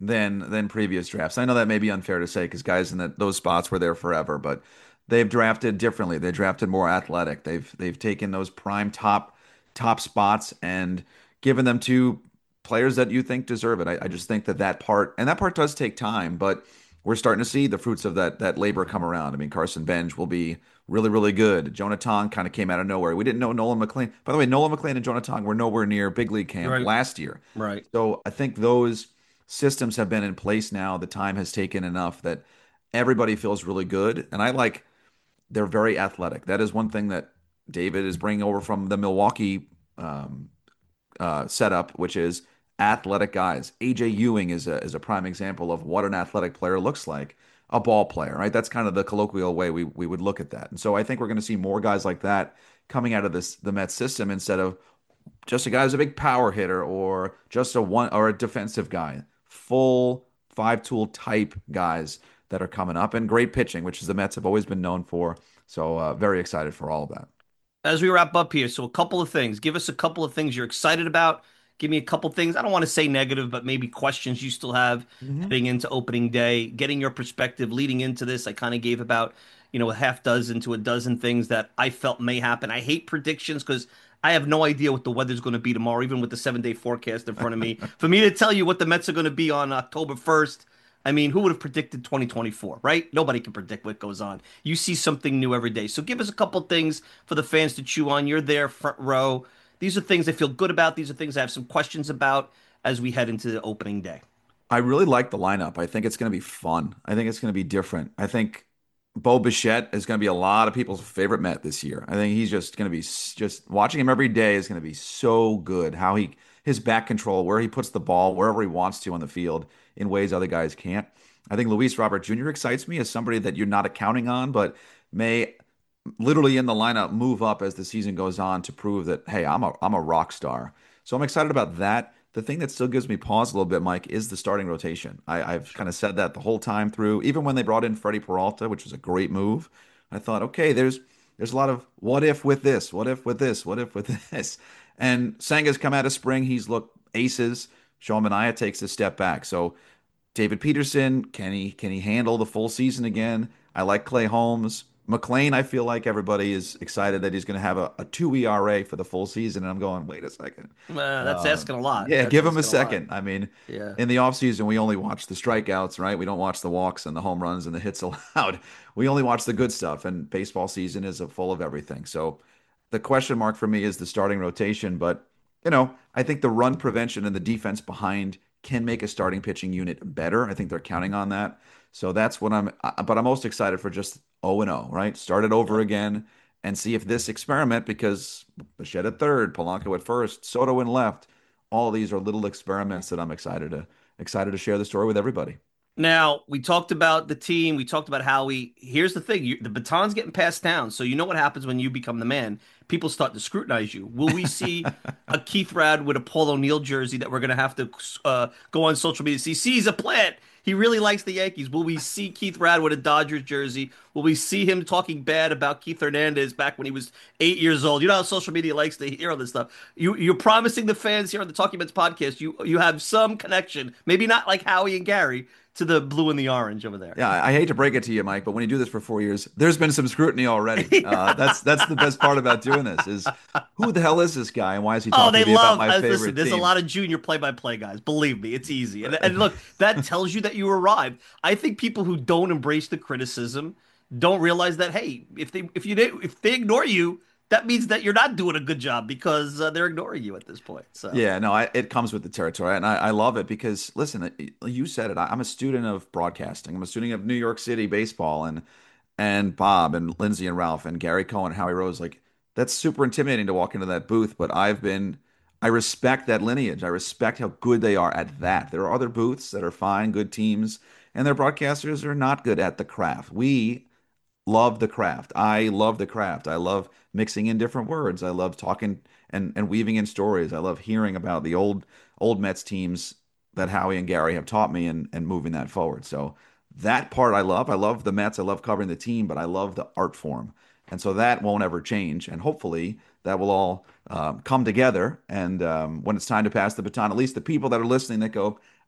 than than previous drafts. I know that may be unfair to say because guys in that those spots were there forever, but they've drafted differently. They drafted more athletic. They've they've taken those prime top top spots and given them to players that you think deserve it. I, I just think that that part and that part does take time, but we're starting to see the fruits of that that labor come around. I mean, Carson Bench will be really, really good. Jonah Tong kind of came out of nowhere. We didn't know Nolan McLean. By the way, Nolan McLean and Jonah Tong were nowhere near big league camp Right. last year. Right. So I think those systems have been in place now. The time has taken enough that everybody feels really good. And I like they're very athletic. That is one thing that David is bringing over from the Milwaukee um, uh, setup, which is athletic guys. A J Ewing is a is a prime example of what an athletic player looks like, a ball player, right? That's kind of the colloquial way we we would look at that. And so I think we're going to see more guys like that coming out of this the Mets system instead of just a guy who's a big power hitter or just a one or a defensive guy. Full five tool type guys that are coming up and great pitching, which is the Mets have always been known for. So uh, very excited for all of that. As we wrap up here, so a couple of things. Give us a couple of things you're excited about. Give me a couple things. I don't want to say negative, but maybe questions you still have Mhm. heading into opening day. Getting your perspective leading into this, I kind of gave about, you know, a half dozen to a dozen things that I felt may happen. I hate predictions because I have no idea what the weather's going to be tomorrow, even with the seven day forecast in front of me. For me to tell you what the Mets are going to be on October first, I mean, who would have predicted twenty twenty-four, right? Nobody can predict what goes on. You see something new every day. So give us a couple things for the fans to chew on. You're there, front row. These are things I feel good about. These are things I have some questions about as we head into the opening day. I really like the lineup. I think it's going to be fun. I think it's going to be different. I think Bo Bichette is going to be a lot of people's favorite Met this year. I think he's just going to be s- just watching him every day is going to be so good. How he his back control, where he puts the ball, wherever he wants to on the field in ways other guys can't. I think Luis Robert Junior excites me as somebody that you're not accounting on, but may literally in the lineup move up as the season goes on to prove that hey, I'm a I'm a rock star. So I'm excited about that. The thing that still gives me pause a little bit, Mike, is the starting rotation. I, I've kind of said that the whole time through, even when they brought in Freddie Peralta, which was a great move. I thought, okay, there's there's a lot of what if with this, what if with this, what if with this. And Sanga's come out of spring. He's looked aces. Sean Manaea takes a step back. So David Peterson, can he can he handle the full season again? I like Clay Holmes. McLean, I feel like everybody is excited that he's going to have a, a two E R A for the full season. And I'm going, wait a second. Uh, that's Uh, asking a lot. yeah, That's give him a asking lot. second. I mean, Yeah. in the offseason, we only watch the strikeouts, right? We don't watch the walks and the home runs and the hits allowed. We only watch the good stuff. And baseball season is full of everything. So the question mark for me is the starting rotation. But, you know, I think the run prevention and the defense behind can make a starting pitching unit better. I think they're counting on that. So that's what I'm, I- but I'm most excited for just oh and oh, right? Start it over again and see if this experiment, because Bichette at third, Polanco at first, Soto in left, all these are little experiments that I'm excited to excited to share the story with everybody. Now, we talked about the team. We talked about how we. Here's the thing: you, the baton's getting passed down. So you know what happens when you become the man. People start to scrutinize you. Will we see a Keith Rad with a Paul O'Neill jersey that we're going to have to uh, go on social media? See, sees a plant. He really likes the Yankees. Will we see Keith Rad with a Dodgers jersey? Will we see him talking bad about Keith Hernandez back when he was eight years old? You know how social media likes to hear all this stuff. You, you're promising the fans here on the Talking Mets podcast you you have some connection, maybe not like Howie and Gary, to the blue and the orange over there. Yeah, I I hate to break it to you, Mike, but when you do this for four years, there's been some scrutiny already. Uh, that's that's the best part about doing this is who the hell is this guy and why is he Oh, talking they to me love. about my uh, favorite listen, there's team? a lot of junior play-by-play guys. Believe me, it's easy. And, and look, that tells you that you arrived. I think people who don't embrace the criticism don't realize that. Hey, if they if you if they ignore you, that means that you're not doing a good job because uh, they're ignoring you at this point. So Yeah, no, I, it comes with the territory, and I, I love it because listen, it- you said it. I, I'm a student of broadcasting. I'm a student of New York City baseball, and and Bob and Lindsay and Ralph and Gary Cohen, Howie Rose. Like that's super intimidating to walk into that booth, but I've been. I respect that lineage. I respect how good they are at that. There are other booths that are fine, good teams, and their broadcasters are not good at the craft. We love the craft. I love the craft. I love mixing in different words. I love talking and, and weaving in stories. I love hearing about the old old Mets teams that Howie and Gary have taught me and, and moving that forward. So that part I love. I love the Mets. I love covering the team, but I love the art form. And so that won't ever change. And hopefully that will all um, come together. And um, when it's time to pass the baton, at least the people that are listening that go,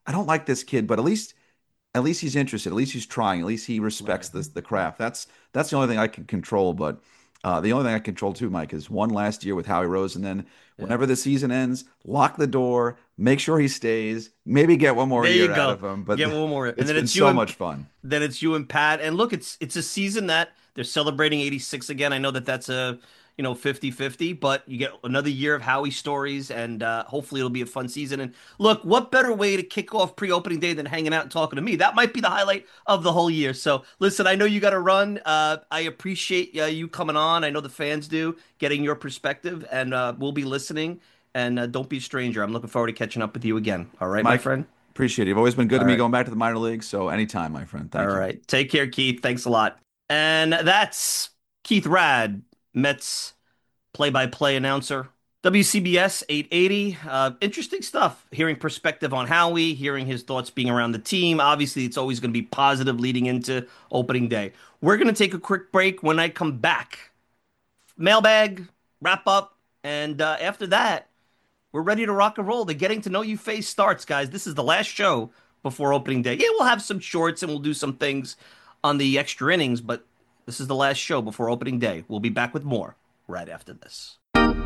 I don't like this kid, but at least at least he's interested. At least he's trying. At least he respects this the craft. That's that's the only thing I can control. But uh, the only thing I control too, Mike, is one last year with Howie Rose, and then Yeah. whenever the season ends, lock the door, make sure he stays, maybe get one more There year you go. out of him. But Get one more, and it's then been it's you so and much fun. then it's you and Pat. And look, it's it's a season that they're celebrating eighty-six again. I know that that's a you know fifty-fifty, but you get another year of Howie stories, and uh, hopefully it'll be a fun season. And look, what better way to kick off pre-opening day than hanging out and talking to me? That might be the highlight of the whole year. So listen, I know you got to run. Uh, I appreciate uh, you coming on. I know the fans do, getting your perspective, and uh, we'll be listening. And uh, don't be a stranger. I'm looking forward to catching up with you again. All right, my Mike, friend? appreciate it. You've always been good to All me right. going back to the minor leagues. So anytime, my friend. Thank All you. right. Take care, Keith. Thanks a lot. And that's Keith Rad, Mets play-by-play announcer. W C B S eight eighty. Uh, interesting stuff. Hearing perspective on Howie, hearing his thoughts being around the team. Obviously, it's always going to be positive leading into opening day. We're going to take a quick break. When I come back, mailbag, wrap up, and uh, after that, we're ready to rock and roll. The Getting to Know You phase starts, guys. This is the last show before opening day. Yeah, we'll have some shorts and we'll do some things on the extra innings, but this is the last show before opening day. We'll be back with more right after this.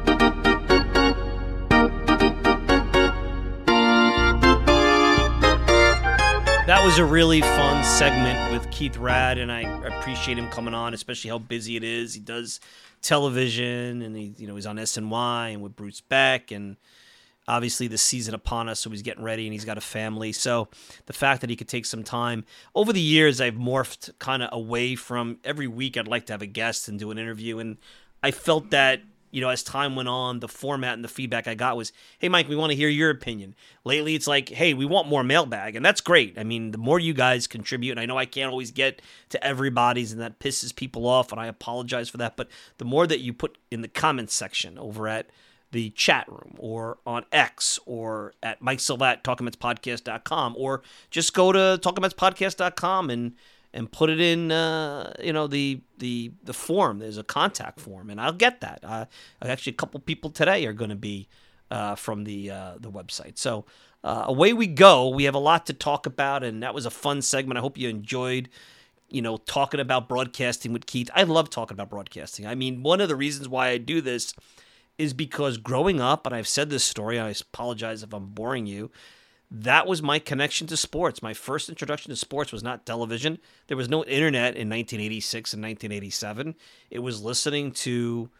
That was a really fun segment with Keith Rad, and I appreciate him coming on, especially how busy it is. He does television, and he, you know, he's on S N Y and with Bruce Beck, and obviously the season upon us, so he's getting ready, and he's got a family. So the fact that he could take some time over the years, I've morphed kind of away from every week. I'd like to have a guest and do an interview, and I felt that, you know, as time went on, the format and the feedback I got was, hey, Mike, we want to hear your opinion. Lately, it's like, hey, we want more mailbag, and that's great. I mean, the more you guys contribute, and I know I can't always get to everybody's, and that pisses people off, and I apologize for that, but the more that you put in the comments section over at the chat room or on X or at Mike Silva at talking mets podcast dot com, or just go to talking mets podcast dot com and and put it in, uh, you know, the the the form. There's a contact form, and I'll get that. Uh, actually, a couple people today are going to be uh, from the uh, the website. So uh, away we go. We have a lot to talk about, and that was a fun segment. I hope you enjoyed, you know, talking about broadcasting with Keith. I love talking about broadcasting. I mean, one of the reasons why I do this is because growing up, and I've said this story, I apologize if I'm boring you, that was my connection to sports. My first introduction to sports was not television. There was no internet in nineteen eighty-six and nineteen eighty-seven. It was listening to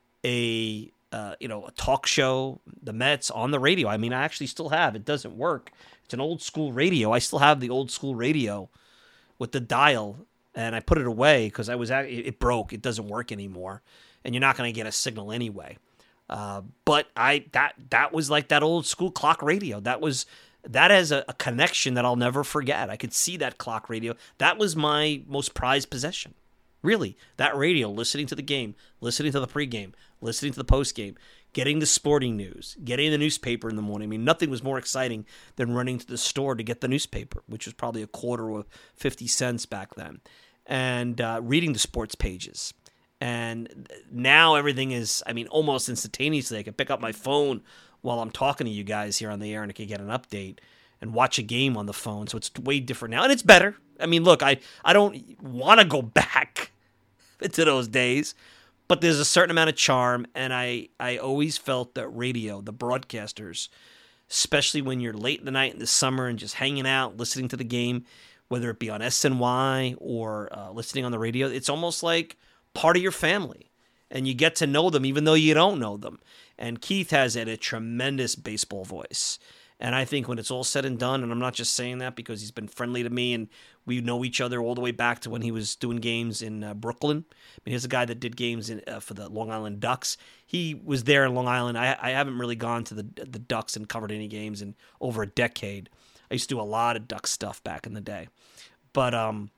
a uh, you know a talk show, the Mets, on the radio. I mean, I actually still have. It doesn't work. It's an old school radio. I still have the old school radio with the dial, and I put it away because I was at, it broke. It doesn't work anymore, and you're not going to get a signal anyway. Uh, but I that that was like that old school clock radio. That was that has a, a connection that I'll never forget. I could see that clock radio. That was my most prized possession. Really, that radio, listening to the game, listening to the pregame, listening to the postgame, getting the sporting news, getting the newspaper in the morning. I mean, nothing was more exciting than running to the store to get the newspaper, which was probably a quarter or fifty cents back then, and uh, reading the sports pages. And now everything is, I mean, almost instantaneously. I can pick up my phone while I'm talking to you guys here on the air, and I can get an update and watch a game on the phone. So it's way different now, and it's better. I mean, look, I, I don't want to go back to those days, but there's a certain amount of charm, and I, I always felt that radio, the broadcasters, especially when you're late in the night in the summer and just hanging out, listening to the game, whether it be on S N Y or uh, listening on the radio, it's almost like part of your family, and you get to know them even though you don't know them. And Keith has a, a tremendous baseball voice. And I think when it's all said and done, and I'm not just saying that because he's been friendly to me and we know each other all the way back to when he was doing games in uh, Brooklyn. I mean, here's a guy that did games in, uh, for the Long Island Ducks. He was there in Long Island. I, I haven't really gone to the the Ducks and covered any games in over a decade. I used to do a lot of Duck stuff back in the day. But, um,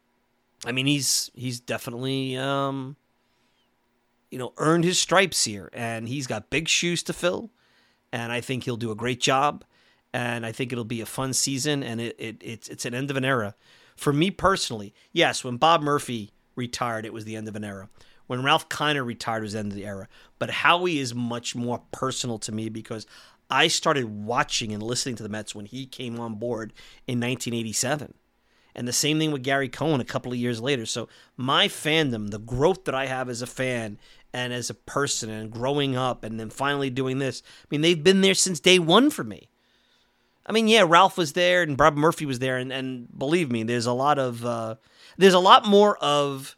I mean, he's he's definitely, um, you know, earned his stripes here. And he's got big shoes to fill. And I think he'll do a great job. And I think it'll be a fun season, and it, it it's it's an end of an era. For me personally, yes, when Bob Murphy retired, it was the end of an era. When Ralph Kiner retired, it was the end of the era. But Howie is much more personal to me because I started watching and listening to the Mets when he came on board in nineteen eighty-seven. And the same thing with Gary Cohen a couple of years later. So my fandom, the growth that I have as a fan and as a person and growing up and then finally doing this, I mean, they've been there since day one for me. I mean, yeah, Ralph was there and Bob Murphy was there. And, and believe me, there's a lot of, uh, there's a lot more of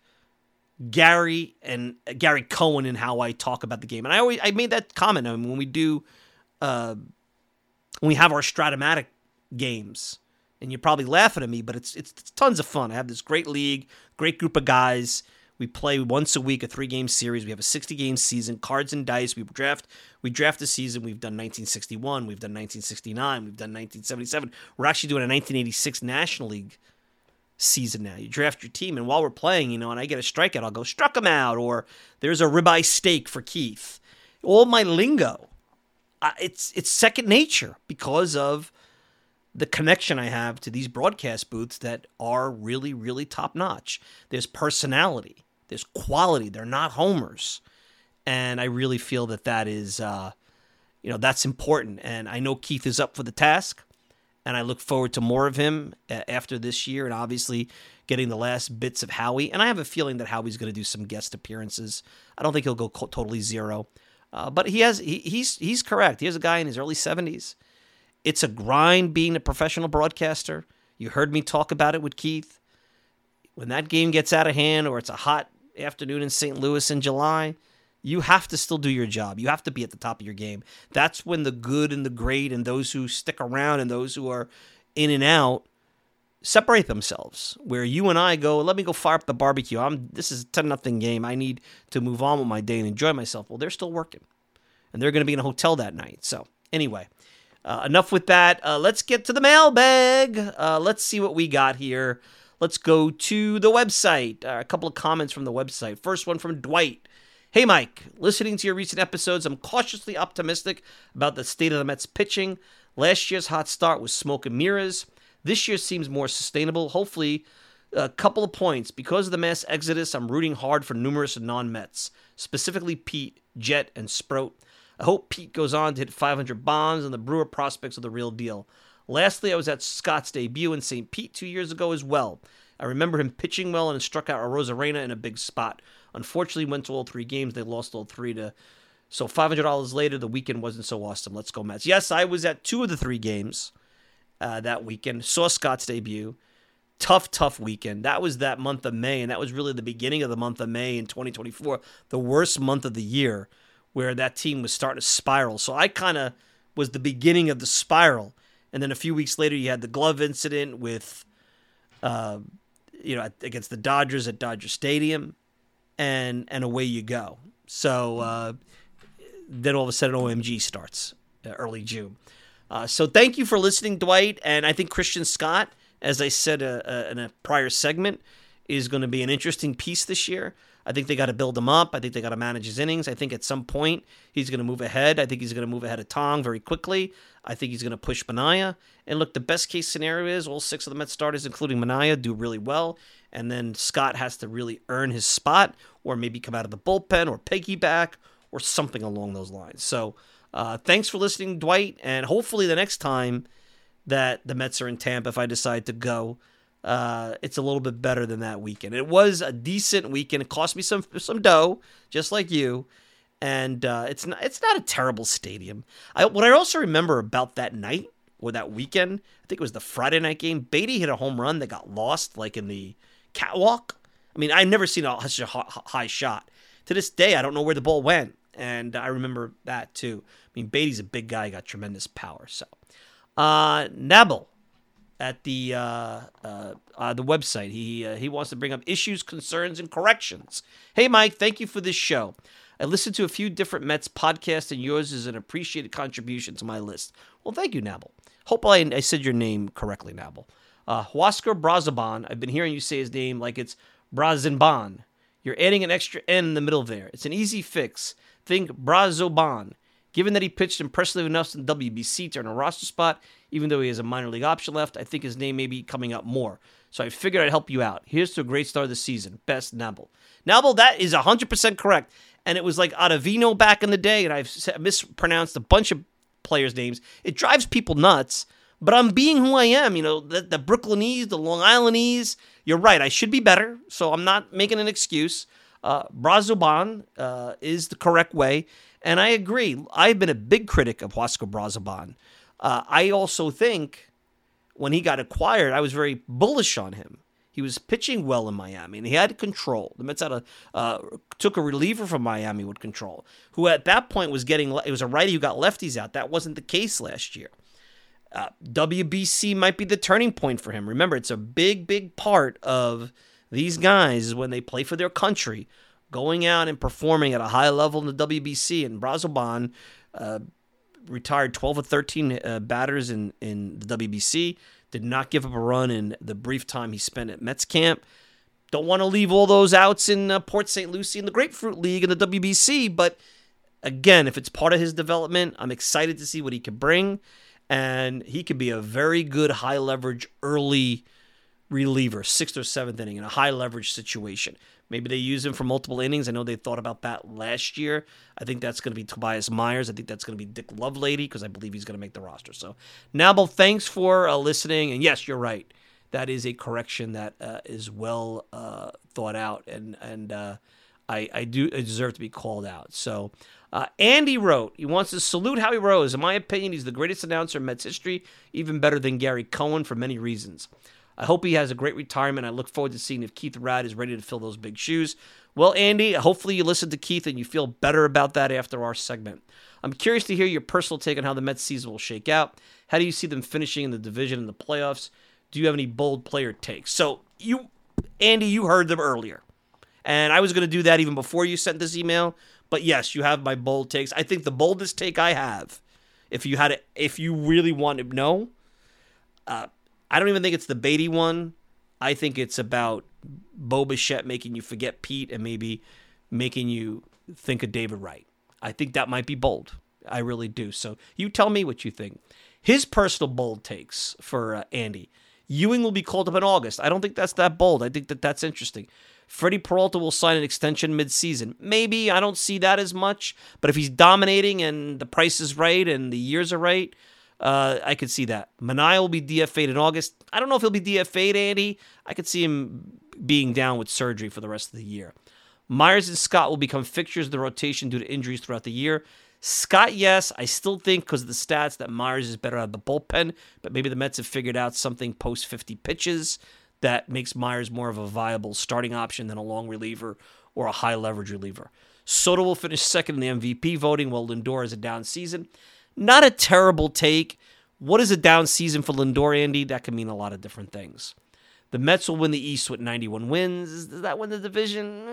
Gary and uh, Gary Cohen in how I talk about the game. And I always, I made that comment. I mean, when we do, uh, when we have our Stratomatic games, and you're probably laughing at me, but it's, it's it's tons of fun. I have this great league, great group of guys. We play once a week, a three-game series. We have a sixty-game season, cards and dice. We draft we draft a season. We've done nineteen sixty-one. We've done nineteen sixty-nine. We've done nineteen seventy-seven. We're actually doing a nineteen eighty-six National League season now. You draft your team, and while we're playing, you know, and I get a strikeout, I'll go, struck him out, or there's a ribeye steak for Keith. All my lingo. Uh, it's it's second nature because of the connection I have to these broadcast booths that are really, really top-notch. There's personality. There's quality. They're not homers. And I really feel that that is, uh, you know, that's important. And I know Keith is up for the task, and I look forward to more of him after this year and obviously getting the last bits of Howie. And I have a feeling that Howie's going to do some guest appearances. I don't think he'll go totally zero. Uh, but he has he, he's he's correct. Here's a guy in his early seventies. It's a grind being a professional broadcaster. You heard me talk about it with Keith. When that game gets out of hand or it's a hot afternoon in Saint Louis in July, you have to still do your job. You have to be at the top of your game. That's when the good and the great and those who stick around and those who are in and out separate themselves. Where you and I go, let me go fire up the barbecue. I'm this is a ten nothing game. I need to move on with my day and enjoy myself. Well, they're still working. And they're going to be in a hotel that night. So, anyway. Uh, enough with that. Uh, let's get to the mailbag. Uh, let's see what we got here. Let's go to the website. Uh, a couple of comments from the website. First one from Dwight. Hey, Mike. Listening to your recent episodes, I'm cautiously optimistic about the state of the Mets pitching. Last year's hot start was smoke and mirrors. This year seems more sustainable. Hopefully, a couple of points. Because of the mass exodus, I'm rooting hard for numerous non-Mets, specifically Pete, Jet, and Sproat. I hope Pete goes on to hit five hundred bombs and the Brewer prospects are the real deal. Lastly, I was at Scott's debut in Saint Pete two years ago as well. I remember him pitching well and struck out Arozarena in a big spot. Unfortunately, went to all three games. They lost all three to. So five hundred dollars later, the weekend wasn't so awesome. Let's go Mets. Yes, I was at two of the three games uh, that weekend. Saw Scott's debut. Tough, tough weekend. That was that month of May, and that was really the beginning of the month of May in twenty twenty-four, the worst month of the year, where that team was starting to spiral. So I kind of was the beginning of the spiral. And then a few weeks later, you had the glove incident with, uh, you know, against the Dodgers at Dodger Stadium, and and away you go. So uh, then all of a sudden, O M G starts uh, early June. Uh, so thank you for listening, Dwight. And I think Christian Scott, as I said uh, uh, in a prior segment, is going to be an interesting piece this year. I think they got to build him up. I think they got to manage his innings. I think at some point he's going to move ahead. I think he's going to move ahead of Tong very quickly. I think he's going to push Manaea. And look, the best case scenario is all six of the Mets starters, including Manaea, do really well. And then Scott has to really earn his spot or maybe come out of the bullpen or piggyback or something along those lines. So uh, thanks for listening, Dwight. And hopefully the next time that the Mets are in Tampa, if I decide to go, Uh, it's a little bit better than that weekend. It was a decent weekend. It cost me some some dough, just like you, and uh, it's not it's not a terrible stadium. I, what I also remember about that night or that weekend, I think it was the Friday night game. Beatty hit a home run that got lost, like in the catwalk. I mean, I've never seen a, such a high shot. To this day, I don't know where the ball went, and I remember that too. I mean, Beatty's a big guy, got tremendous power. So, uh, Nabel. At the uh, uh, uh, the website. He uh, he wants to bring up issues, concerns, and corrections. Hey, Mike, thank you for this show. I listened to a few different Mets podcasts, and yours is an appreciated contribution to my list. Well, thank you, Nabel. Hope I, I said your name correctly, Nabel. Uh, Huascar Brazoban, I've been hearing you say his name like it's Brazinban. You're adding an extra N in the middle there. It's an easy fix. Think Brazoban. Given that he pitched impressively enough in W B C to earn a roster spot, even though he has a minor league option left, I think his name may be coming up more. So I figured I'd help you out. Here's to a great start of the season. Best, Nabel. Nabel, that is one hundred percent correct. And it was like Ottavino back in the day, and I've mispronounced a bunch of players' names. It drives people nuts, but I'm being who I am. You know, the, the Brooklynese, the Long Islandese. You're right. I should be better, so I'm not making an excuse. Uh, Brazoban uh, is the correct way, and I agree. I've been a big critic of Huasco Brazoban. Uh, I also think when he got acquired, I was very bullish on him. He was pitching well in Miami, and he had control. The Mets had a, uh, took a reliever from Miami with control, who at that point was getting, it was a righty who got lefties out. That wasn't the case last year. Uh, W B C might be the turning point for him. Remember, it's a big, big part of these guys when they play for their country, going out and performing at a high level in the W B C. And Brazoban uh, retired twelve or thirteen uh, batters in, in the W B C, did not give up a run in the brief time he spent at Mets camp. Don't want to leave all those outs in uh, Port Saint Lucie in the Grapefruit League in the W B C, but again, if it's part of his development, I'm excited to see what he can bring. And he could be a very good high leverage early reliever, sixth or seventh inning in a high leverage situation. Maybe they use him for multiple innings. I know they thought about that last year. I think that's going to be Tobias Myers. I think that's going to be Dick Lovelady because I believe he's going to make the roster. So, Nabal, thanks for uh, listening. And yes, you're right. That is a correction that uh, is well uh, thought out, and and uh, I I do deserve to be called out. So. Uh, Andy wrote, he wants to salute Howie Rose. In my opinion, he's the greatest announcer in Mets history, even better than Gary Cohen for many reasons. I hope he has a great retirement. I look forward to seeing if Keith Radd is ready to fill those big shoes. Well, Andy, hopefully you listened to Keith and you feel better about that after our segment. I'm curious to hear your personal take on how the Mets season will shake out. How do you see them finishing in the division and the playoffs? Do you have any bold player takes? So, you, Andy, you heard them earlier. And I was going to do that even before you sent this email. But yes, you have my bold takes. I think the boldest take I have, if you had it, if you really want to know, uh, I don't even think it's the Beatty one. I think it's about Bo Bichette making you forget Pete and maybe making you think of David Wright. I think that might be bold. I really do. So you tell me what you think. His personal bold takes for uh, Andy. Ewing will be called up in August. I don't think that's that bold. I think that that's interesting. Freddie Peralta will sign an extension mid-season. Maybe. I don't see that as much. But if he's dominating and the price is right and the years are right, uh, I could see that. Manaea will be D F A'd in August. I don't know if he'll be D F A'd, Andy. I could see him being down with surgery for the rest of the year. Myers and Scott will become fixtures of the rotation due to injuries throughout the year. Scott, yes. I still think because of the stats that Myers is better out of the bullpen, but maybe the Mets have figured out something post fifty pitches that makes Myers more of a viable starting option than a long reliever or a high leverage reliever. Soto will finish second in the M V P voting while Lindor has a down season. Not a terrible take. What is a down season for Lindor, Andy? That can mean a lot of different things. The Mets will win the East with ninety-one wins. Does that win the division?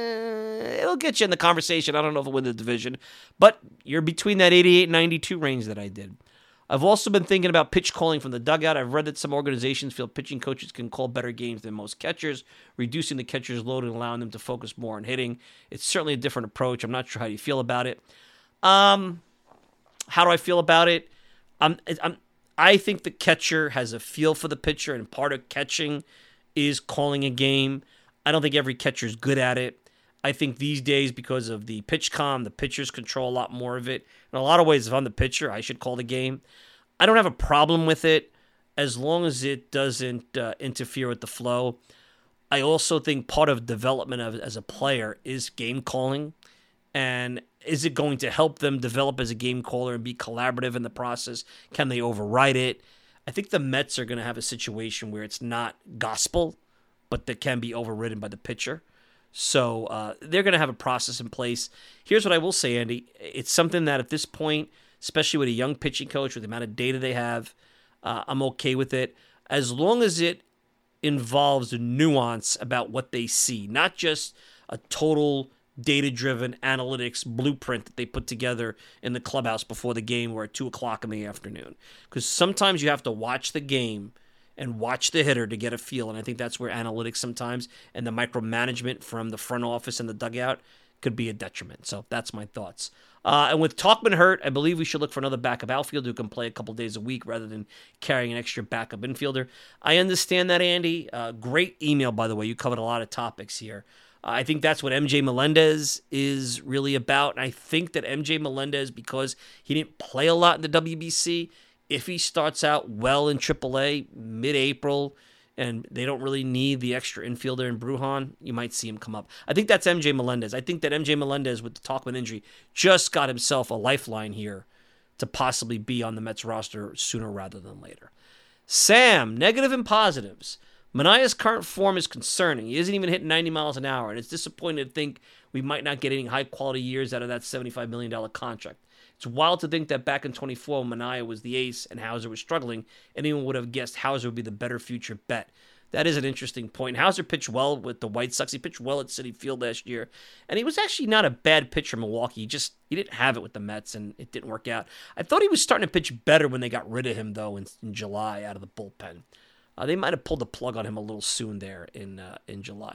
Eh, it'll get you in the conversation. I don't know if it'll win the division, but you're between that eighty-eight ninety-two range that I did. I've also been thinking about pitch calling from the dugout. I've read that some organizations feel pitching coaches can call better games than most catchers, reducing the catcher's load and allowing them to focus more on hitting. It's certainly a different approach. I'm not sure how you feel about it. Um, how do I feel about it? I'm, I'm, I think the catcher has a feel for the pitcher, and part of catching is calling a game. I don't think every catcher is good at it. I think these days, because of the pitch com, the pitchers control a lot more of it. In a lot of ways, if I'm the pitcher, I should call the game. I don't have a problem with it as long as it doesn't uh, interfere with the flow. I also think part of development of, as a player is game calling. And is it going to help them develop as a game caller and be collaborative in the process? Can they override it? I think the Mets are going to have a situation where it's not gospel, but that can be overridden by the pitcher. So uh, they're going to have a process in place. Here's what I will say, Andy. It's something that at this point, especially with a young pitching coach, with the amount of data they have, uh, I'm okay with it. As long as it involves nuance about what they see, not just a total data-driven analytics blueprint that they put together in the clubhouse before the game or at two o'clock in the afternoon. Because sometimes you have to watch the game and watch the hitter to get a feel. And I think that's where analytics sometimes and the micromanagement from the front office and the dugout could be a detriment. So that's my thoughts. Uh, and with Tauchman hurt, I believe we should look for another backup outfielder who can play a couple days a week rather than carrying an extra backup infielder. I understand that, Andy. Uh, great email, by the way. You covered a lot of topics here. I think that's what M J Melendez is really about. And I think that M J Melendez, because he didn't play a lot in the W B C, if he starts out well in triple A mid-April and they don't really need the extra infielder in Brujan, you might see him come up. I think that's M J Melendez. I think that M J Melendez, with the Tauchman injury, just got himself a lifeline here to possibly be on the Mets roster sooner rather than later. Sam, negative and positives. Manaya's current form is concerning. He isn't even hitting ninety miles an hour, and it's disappointing to think we might not get any high-quality years out of that seventy-five million dollars contract. It's wild to think that back in twenty-four, when Manaya was the ace and Hauser was struggling, anyone would have guessed Hauser would be the better future bet. That is an interesting point. Hauser pitched well with the White Sox. He pitched well at Citi Field last year, and he was actually not a bad pitcher in Milwaukee. He just he didn't have it with the Mets, and it didn't work out. I thought he was starting to pitch better when they got rid of him, though, in, in July out of the bullpen. Uh, they might have pulled the plug on him a little soon there in uh, in July,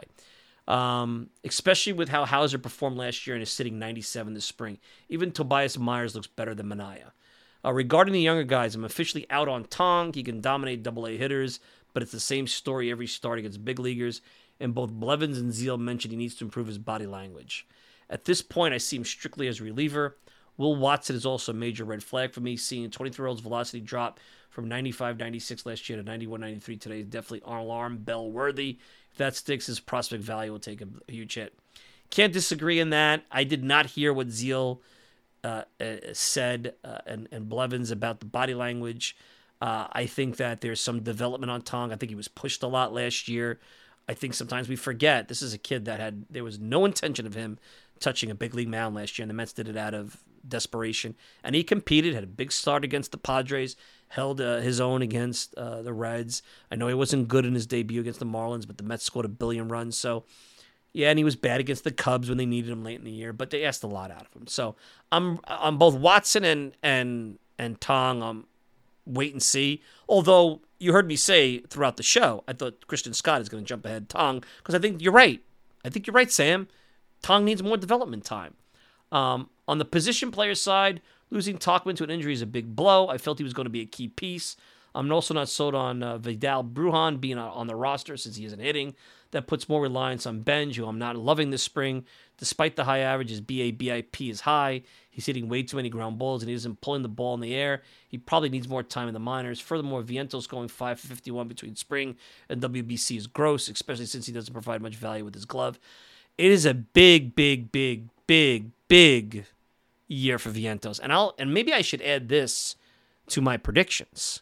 um, especially with how Hauser performed last year and is sitting ninety-seven this spring. Even Tobias Myers looks better than Manaya. Uh, regarding the younger guys, I'm officially out on Tong. He can dominate double A hitters, but it's the same story every start against big leaguers. And both Blevins and Zeal mentioned he needs to improve his body language. At this point, I see him strictly as a reliever. Will Watson is also a major red flag for me. Seeing twenty-three-year-old's velocity drop from ninety-five ninety-six last year to ninety-one ninety-three today is definitely alarm bell worthy. If that sticks, his prospect value will take a huge hit. Can't disagree in that. I did not hear what Zeal uh, uh, said uh, and, and Blevins about the body language. Uh, I think that there's some development on Tong. I think he was pushed a lot last year. I think sometimes we forget this is a kid that had, there was no intention of him touching a big league mound last year, and the Mets did it out of desperation. And he competed, had a big start against the Padres, held uh, his own against uh, the Reds. I know he wasn't good in his debut against the Marlins, but the Mets scored a billion runs. So, yeah, and he was bad against the Cubs when they needed him late in the year, but they asked a lot out of him. So I'm on both Watson and and and Tong. Um, wait and see. Although you heard me say throughout the show, I thought Christian Scott is going to jump ahead Tong because I think you're right. I think you're right, Sam. Tong needs more development time. Um, on the position player side, losing Tauchman to an injury is a big blow. I felt he was going to be a key piece. I'm also not sold on uh, Vidal Brujan being on the roster since he isn't hitting. That puts more reliance on Benj, who I'm not loving this spring. Despite the high average, his B A B I P is high. He's hitting way too many ground balls, and he isn't pulling the ball in the air. He probably needs more time in the minors. Furthermore, Vientos going five for fifty-one between spring and W B C is gross, especially since he doesn't provide much value with his glove. It is a big, big, big, big, big year for Vientos. And I'll and maybe I should add this to my predictions.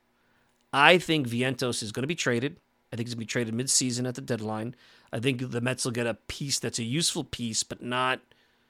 I think Vientos is going to be traded. I think he's going to be traded mid-season at the deadline. I think the Mets will get a piece that's a useful piece, but not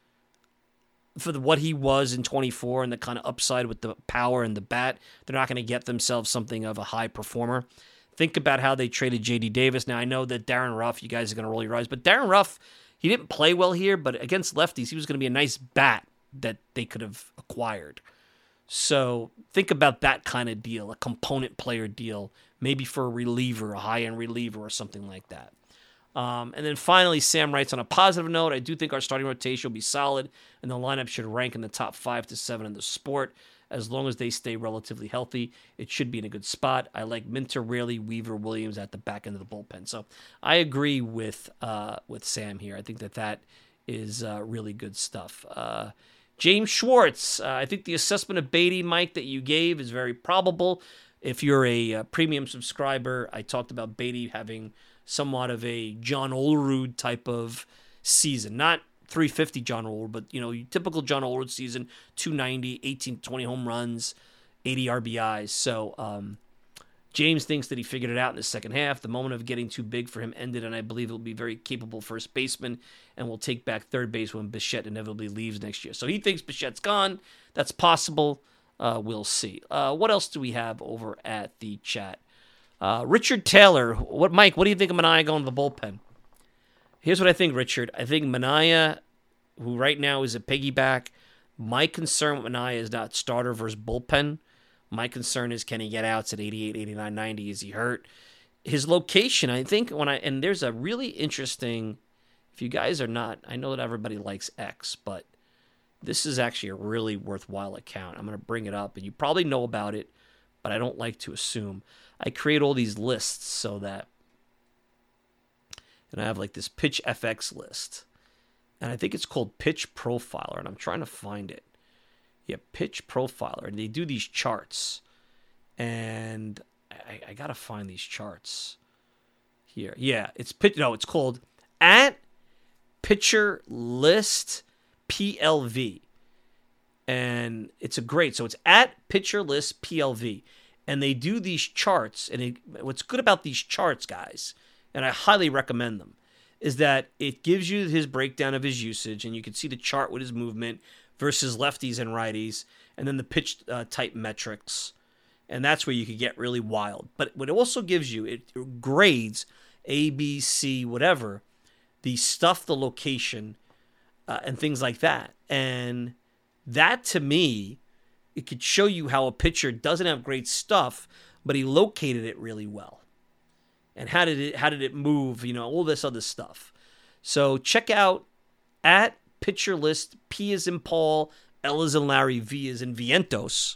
for the, what he was in twenty-four and the kind of upside with the power and the bat. They're not going to get themselves something of a high performer. Think about how they traded J D Davis. Now, I know that Darren Ruff, you guys are going to roll your eyes, but Darren Ruff, he didn't play well here, but against lefties, he was going to be a nice bat that they could have acquired. So think about that kind of deal, a component player deal, maybe for a reliever, a high-end reliever or something like that. Um, and then finally, Sam writes, on a positive note, I do think our starting rotation will be solid, and the lineup should rank in the top five to seven in the sport. As long as they stay relatively healthy, it should be in a good spot. I like Minter, Raley, Weaver, Williams at the back end of the bullpen. So I agree with uh, with Sam here. I think that that is uh, really good stuff. Uh, James Schwartz, uh, I think the assessment of Beatty, Mike, that you gave is very probable. If you're a, uh premium subscriber, I talked about Beatty having somewhat of a John Olerud type of season. Not three fifty John Olerud, but, you know, typical John Olerud season, two ninety, eighteen to twenty home runs, eighty R B Is. So um, James thinks that he figured it out in the second half. The moment of getting too big for him ended, and I believe he'll be very capable first baseman and will take back third base when Bichette inevitably leaves next year. So he thinks Bichette's gone. That's possible. Uh, we'll see. Uh, what else do we have over at the chat? Uh, Richard Taylor. What, Mike, what do you think of Manaya going to the bullpen? Here's what I think, Richard. I think Manaya, who right now is a piggyback, my concern with Manaya is not starter versus bullpen. My concern is, can he get outs at eighty-eight, eighty-nine, ninety? Is he hurt? His location, I think, when I and there's a really interesting, if you guys are not, I know that everybody likes X, but this is actually a really worthwhile account. I'm going to bring it up, and you probably know about it, but I don't like to assume. I create all these lists so that and I have like this Pitch F X list. And I think it's called Pitch Profiler, and I'm trying to find it. Yeah, Pitch Profiler. And they do these charts. And I, I got to find these charts here. Yeah, it's pitch. No, it's called at Pitcher List P L V. And it's a great, so it's at Pitcher List P L V. And they do these charts. And it, what's good about these charts, guys, and I highly recommend them, is that it gives you his breakdown of his usage, and you can see the chart with his movement versus lefties and righties, and then the pitch uh, type metrics. And that's where you could get really wild. But what it also gives you, it grades A, B, C, whatever, the stuff, the location, uh, and things like that. And that, to me, it could show you how a pitcher doesn't have great stuff, but he located it really well. And how did it how did it move, you know, all this other stuff. So check out at Pitcher List, P is in Paul, L is in Larry, V is in Vientos.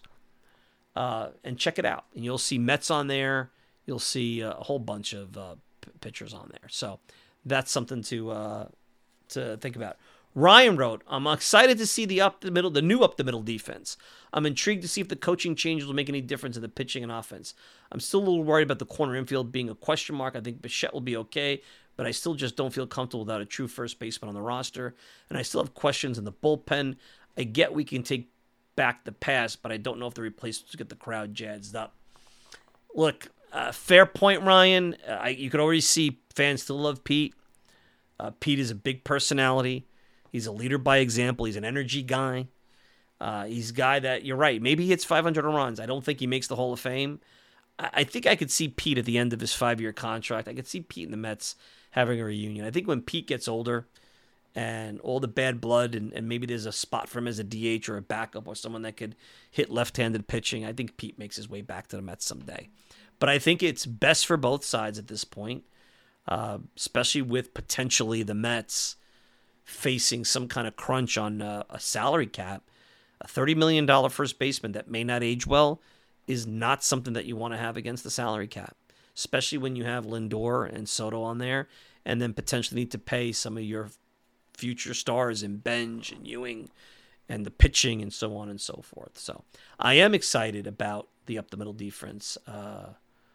Uh, and check it out. And you'll see Mets on there. You'll see uh, a whole bunch of uh, p- pitchers on there. So that's something to uh, to think about. Ryan wrote, I'm excited to see the up the middle, the new up the middle defense. I'm intrigued to see if the coaching changes will make any difference in the pitching and offense. I'm still a little worried about the corner infield being a question mark. I think Bichette will be okay, but I still just don't feel comfortable without a true first baseman on the roster. And I still have questions in the bullpen. I get we can take back the pass, but I don't know if the replacements get the crowd jazzed up. Look, uh, fair point, Ryan. Uh, I, you can already see fans still love Pete. Uh, Pete is a big personality. He's a leader by example. He's an energy guy. Uh, he's a guy that, you're right, maybe he hits five hundred runs. I don't think he makes the Hall of Fame. I, I think I could see Pete at the end of his five-year contract. I could see Pete and the Mets having a reunion. I think when Pete gets older and all the bad blood, and, and maybe there's a spot for him as a D H or a backup or someone that could hit left-handed pitching, I think Pete makes his way back to the Mets someday. But I think it's best for both sides at this point, uh, especially with potentially the Mets facing some kind of crunch on uh, a salary cap. A thirty million dollars first baseman that may not age well is not something that you want to have against the salary cap, especially when you have Lindor and Soto on there, and then potentially need to pay some of your future stars in Benj and Ewing and the pitching and so on and so forth. So I am excited about the up-the-middle defense, uh,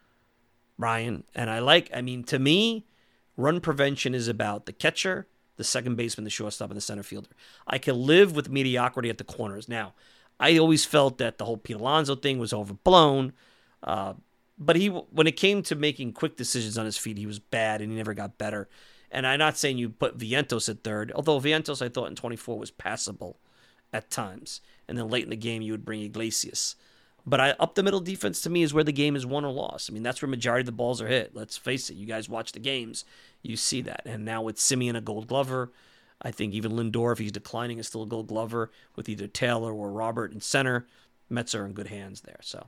Ryan. And I like, I mean, to me, run prevention is about the catcher, the second baseman, the shortstop, and the center fielder. I can live with mediocrity at the corners. Now, I always felt that the whole Pete Alonso thing was overblown, uh, but he, when it came to making quick decisions on his feet, he was bad, and he never got better. And I'm not saying you put Vientos at third, although Vientos, I thought, in twenty-four was passable at times. And then late in the game, you would bring Iglesias. But I, up the middle defense, to me, is where the game is won or lost. I mean, that's where majority of the balls are hit. Let's face it. You guys watch the games. You see that. And now with Simeon a Gold Glover, I think even Lindor, if he's declining, is still a Gold Glover with either Taylor or Robert in center. Mets are in good hands there. So,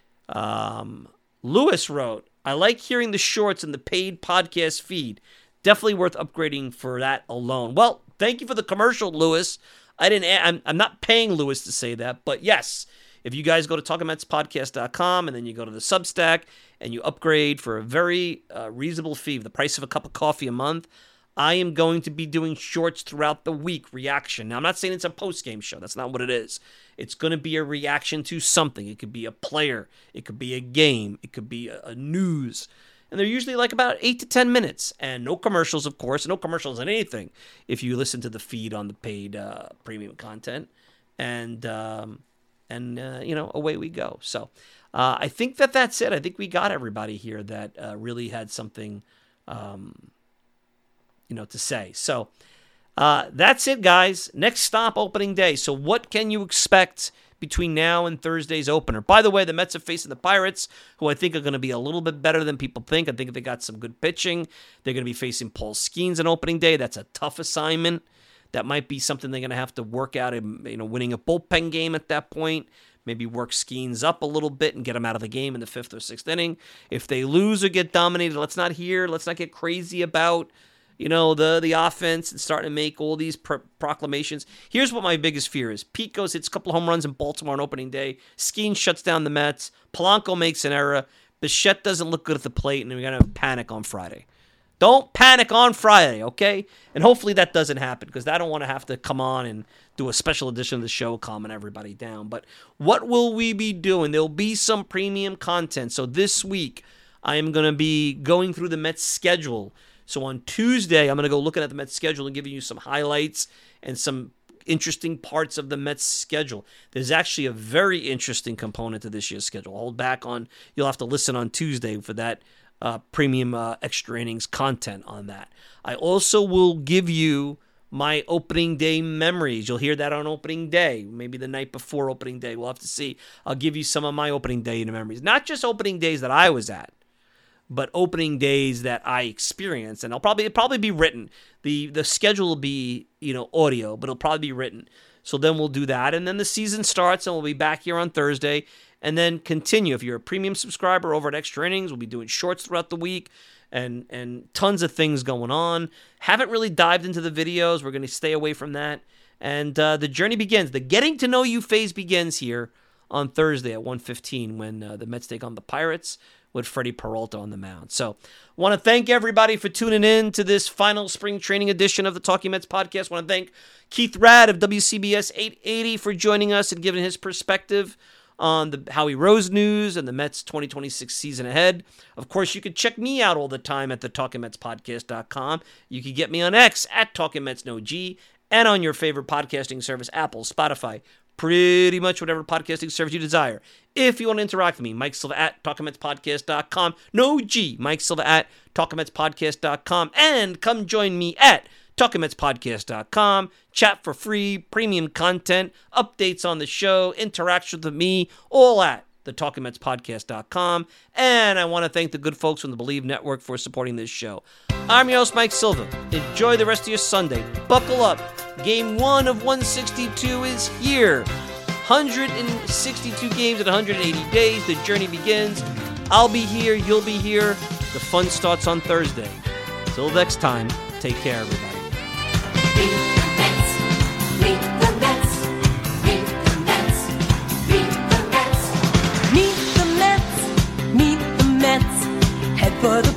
um, Lewis wrote, I like hearing the shorts in the paid podcast feed. Definitely worth upgrading for that alone. Well, thank you for the commercial, Lewis. I didn't. I'm, I'm not paying Lewis to say that, but yes, if you guys go to talking mets podcast dot com and then you go to the Substack and you upgrade for a very uh, reasonable fee, the price of a cup of coffee a month, I am going to be doing shorts throughout the week, reaction. Now, I'm not saying it's a post-game show. That's not what it is. It's going to be a reaction to something. It could be a player. It could be a game. It could be a, a news. And they're usually like about eight to ten minutes. And no commercials, of course. No commercials on anything if you listen to the feed on the paid uh, premium content. And, um, and uh, you know, away we go. So uh, I think that that's it. I think we got everybody here that uh, really had something, um, you know, to say. So uh, that's it, guys. Next stop, opening day. So what can you expect between now and Thursday's opener? By the way, the Mets are facing the Pirates, who I think are going to be a little bit better than people think. I think they got some good pitching. They're going to be facing Paul Skeens on opening day. That's a tough assignment. That might be something they're going to have to work out in, you know, winning a bullpen game at that point. Maybe work Skeens up a little bit and get them out of the game in the fifth or sixth inning. If they lose or get dominated, let's not hear, let's not get crazy about, you know, the the offense and starting to make all these pro- proclamations. Here's what my biggest fear is. Pete goes, hits a couple of home runs in Baltimore on opening day. Skeens shuts down the Mets. Polanco makes an error. Bichette doesn't look good at the plate, and we're going to panic on Friday. Don't panic on Friday, okay? And hopefully that doesn't happen because I don't want to have to come on and do a special edition of the show calming everybody down. But what will we be doing? There'll be some premium content. So this week, I am going to be going through the Mets schedule. So on Tuesday, I'm going to go looking at the Mets schedule and giving you some highlights and some interesting parts of the Mets schedule. There's actually a very interesting component to this year's schedule. I'll hold back on, you'll have to listen on Tuesday for that uh, premium uh, extra innings content on that. I also will give you my opening day memories. You'll hear that on opening day, maybe the night before opening day. We'll have to see. I'll give you some of my opening day memories. Not just opening days that I was at, but opening days that I experienced, and I'll probably it'll probably be written. the The schedule will be, you know, audio, but it'll probably be written. So then we'll do that, and then the season starts, and we'll be back here on Thursday, and then continue. If you're a premium subscriber over at Extra Innings, we'll be doing shorts throughout the week, and and tons of things going on. Haven't really dived into the videos. We're going to stay away from that, and uh, the journey begins. The getting to know you phase begins here on Thursday at one fifteen when uh, the Mets take on the Pirates with Freddie Peralta on the mound. So want to thank everybody for tuning in to this final spring training edition of the Talking Mets podcast. Want to thank Keith Rad of W C B S eight eighty for joining us and giving his perspective on the Howie Rose news and the Mets twenty twenty-six season ahead. Of course, you can check me out all the time at the talking mets podcast dot com. You can get me on X at Talking Mets No G and on your favorite podcasting service, Apple, Spotify, pretty much whatever podcasting service you desire. If you want to interact with me, Mike Silva at talking mets podcast dot com. No G, Mike Silva at talking mets podcast dot com. And come join me at talking mets podcast dot com. Chat for free, premium content, updates on the show, interactions with me, all at the talking mets podcast dot com. And I want to thank the good folks from the Believe Network for supporting this show. I'm your host, Mike Silva. Enjoy the rest of your Sunday. Buckle up. Game one of one sixty-two is here. one hundred sixty-two games in one hundred eighty days. The journey begins. I'll be here. You'll be here. The fun starts on Thursday. Till next time, take care, everybody. Meet the Mets, meet the Mets, meet the Mets, meet the Mets. Meet the Mets, meet the Mets. Head for the